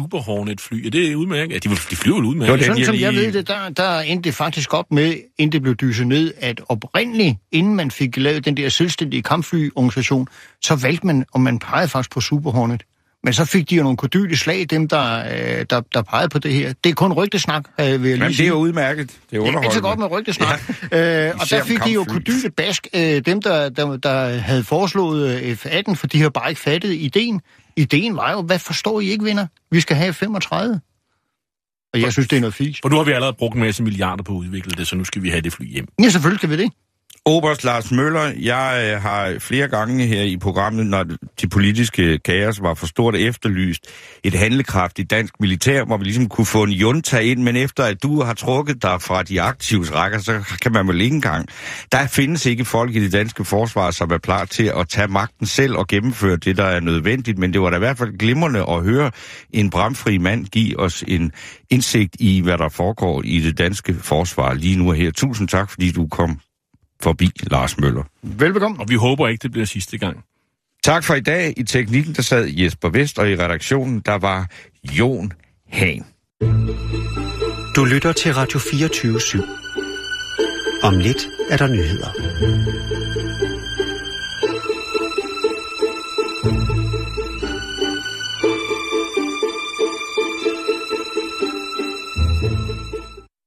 Hornet-fly. Er det udmærket? Ja, de, de flyver vel udmærket. Sådan som jeg ved det, der, der endte det faktisk op med, inden det blev dyset ned, at oprindeligt, inden man fik lavet den der selvstændige kampflyorganisation, så valgte man, og man pegede faktisk på Super Hornet. Men så fik de jo nogle kodyle slag, dem der, øh, der, der pegede på det her. Det er kun rygtesnak, øh, vil jeg lige Men det er jo udmærket. Det er underholdende. Det er så godt med rygtesnak. Ja. Øh, og der fik de jo kodyle bask, øh, dem der, der, der havde foreslået F atten, for de har bare ikke fattet ideen. Ideen var jo, hvad forstår I ikke, venner? Vi skal have F femogtredive. Og jeg synes, det er noget fis. For nu har vi allerede brugt en masse milliarder på at udvikle det, så nu skal vi have det fly hjem. Ja, selvfølgelig skal vi det. Oberst Lars Møller, jeg øh, har flere gange her i programmet, når de politiske kaos var for stort efterlyst, et handlekraftigt dansk militær, hvor vi ligesom kunne få en junta ind, men efter at du har trukket dig fra de aktives rækker, så kan man vel ikke engang. Der findes ikke folk i det danske forsvar, som er klar til at tage magten selv og gennemføre det, der er nødvendigt, men det var da i hvert fald glimrende at høre en bramfri mand give os en indsigt i, hvad der foregår i det danske forsvar lige nu og her. Tusind tak, fordi du kom forbi, Lars Møller. Velbekomme. Og vi håber ikke, det bliver sidste gang. Tak for i dag. I teknikken, der sad Jesper Vest, og i redaktionen, der var Jon Hahn. Du lytter til Radio fireogtyve syv. Om lidt er der nyheder.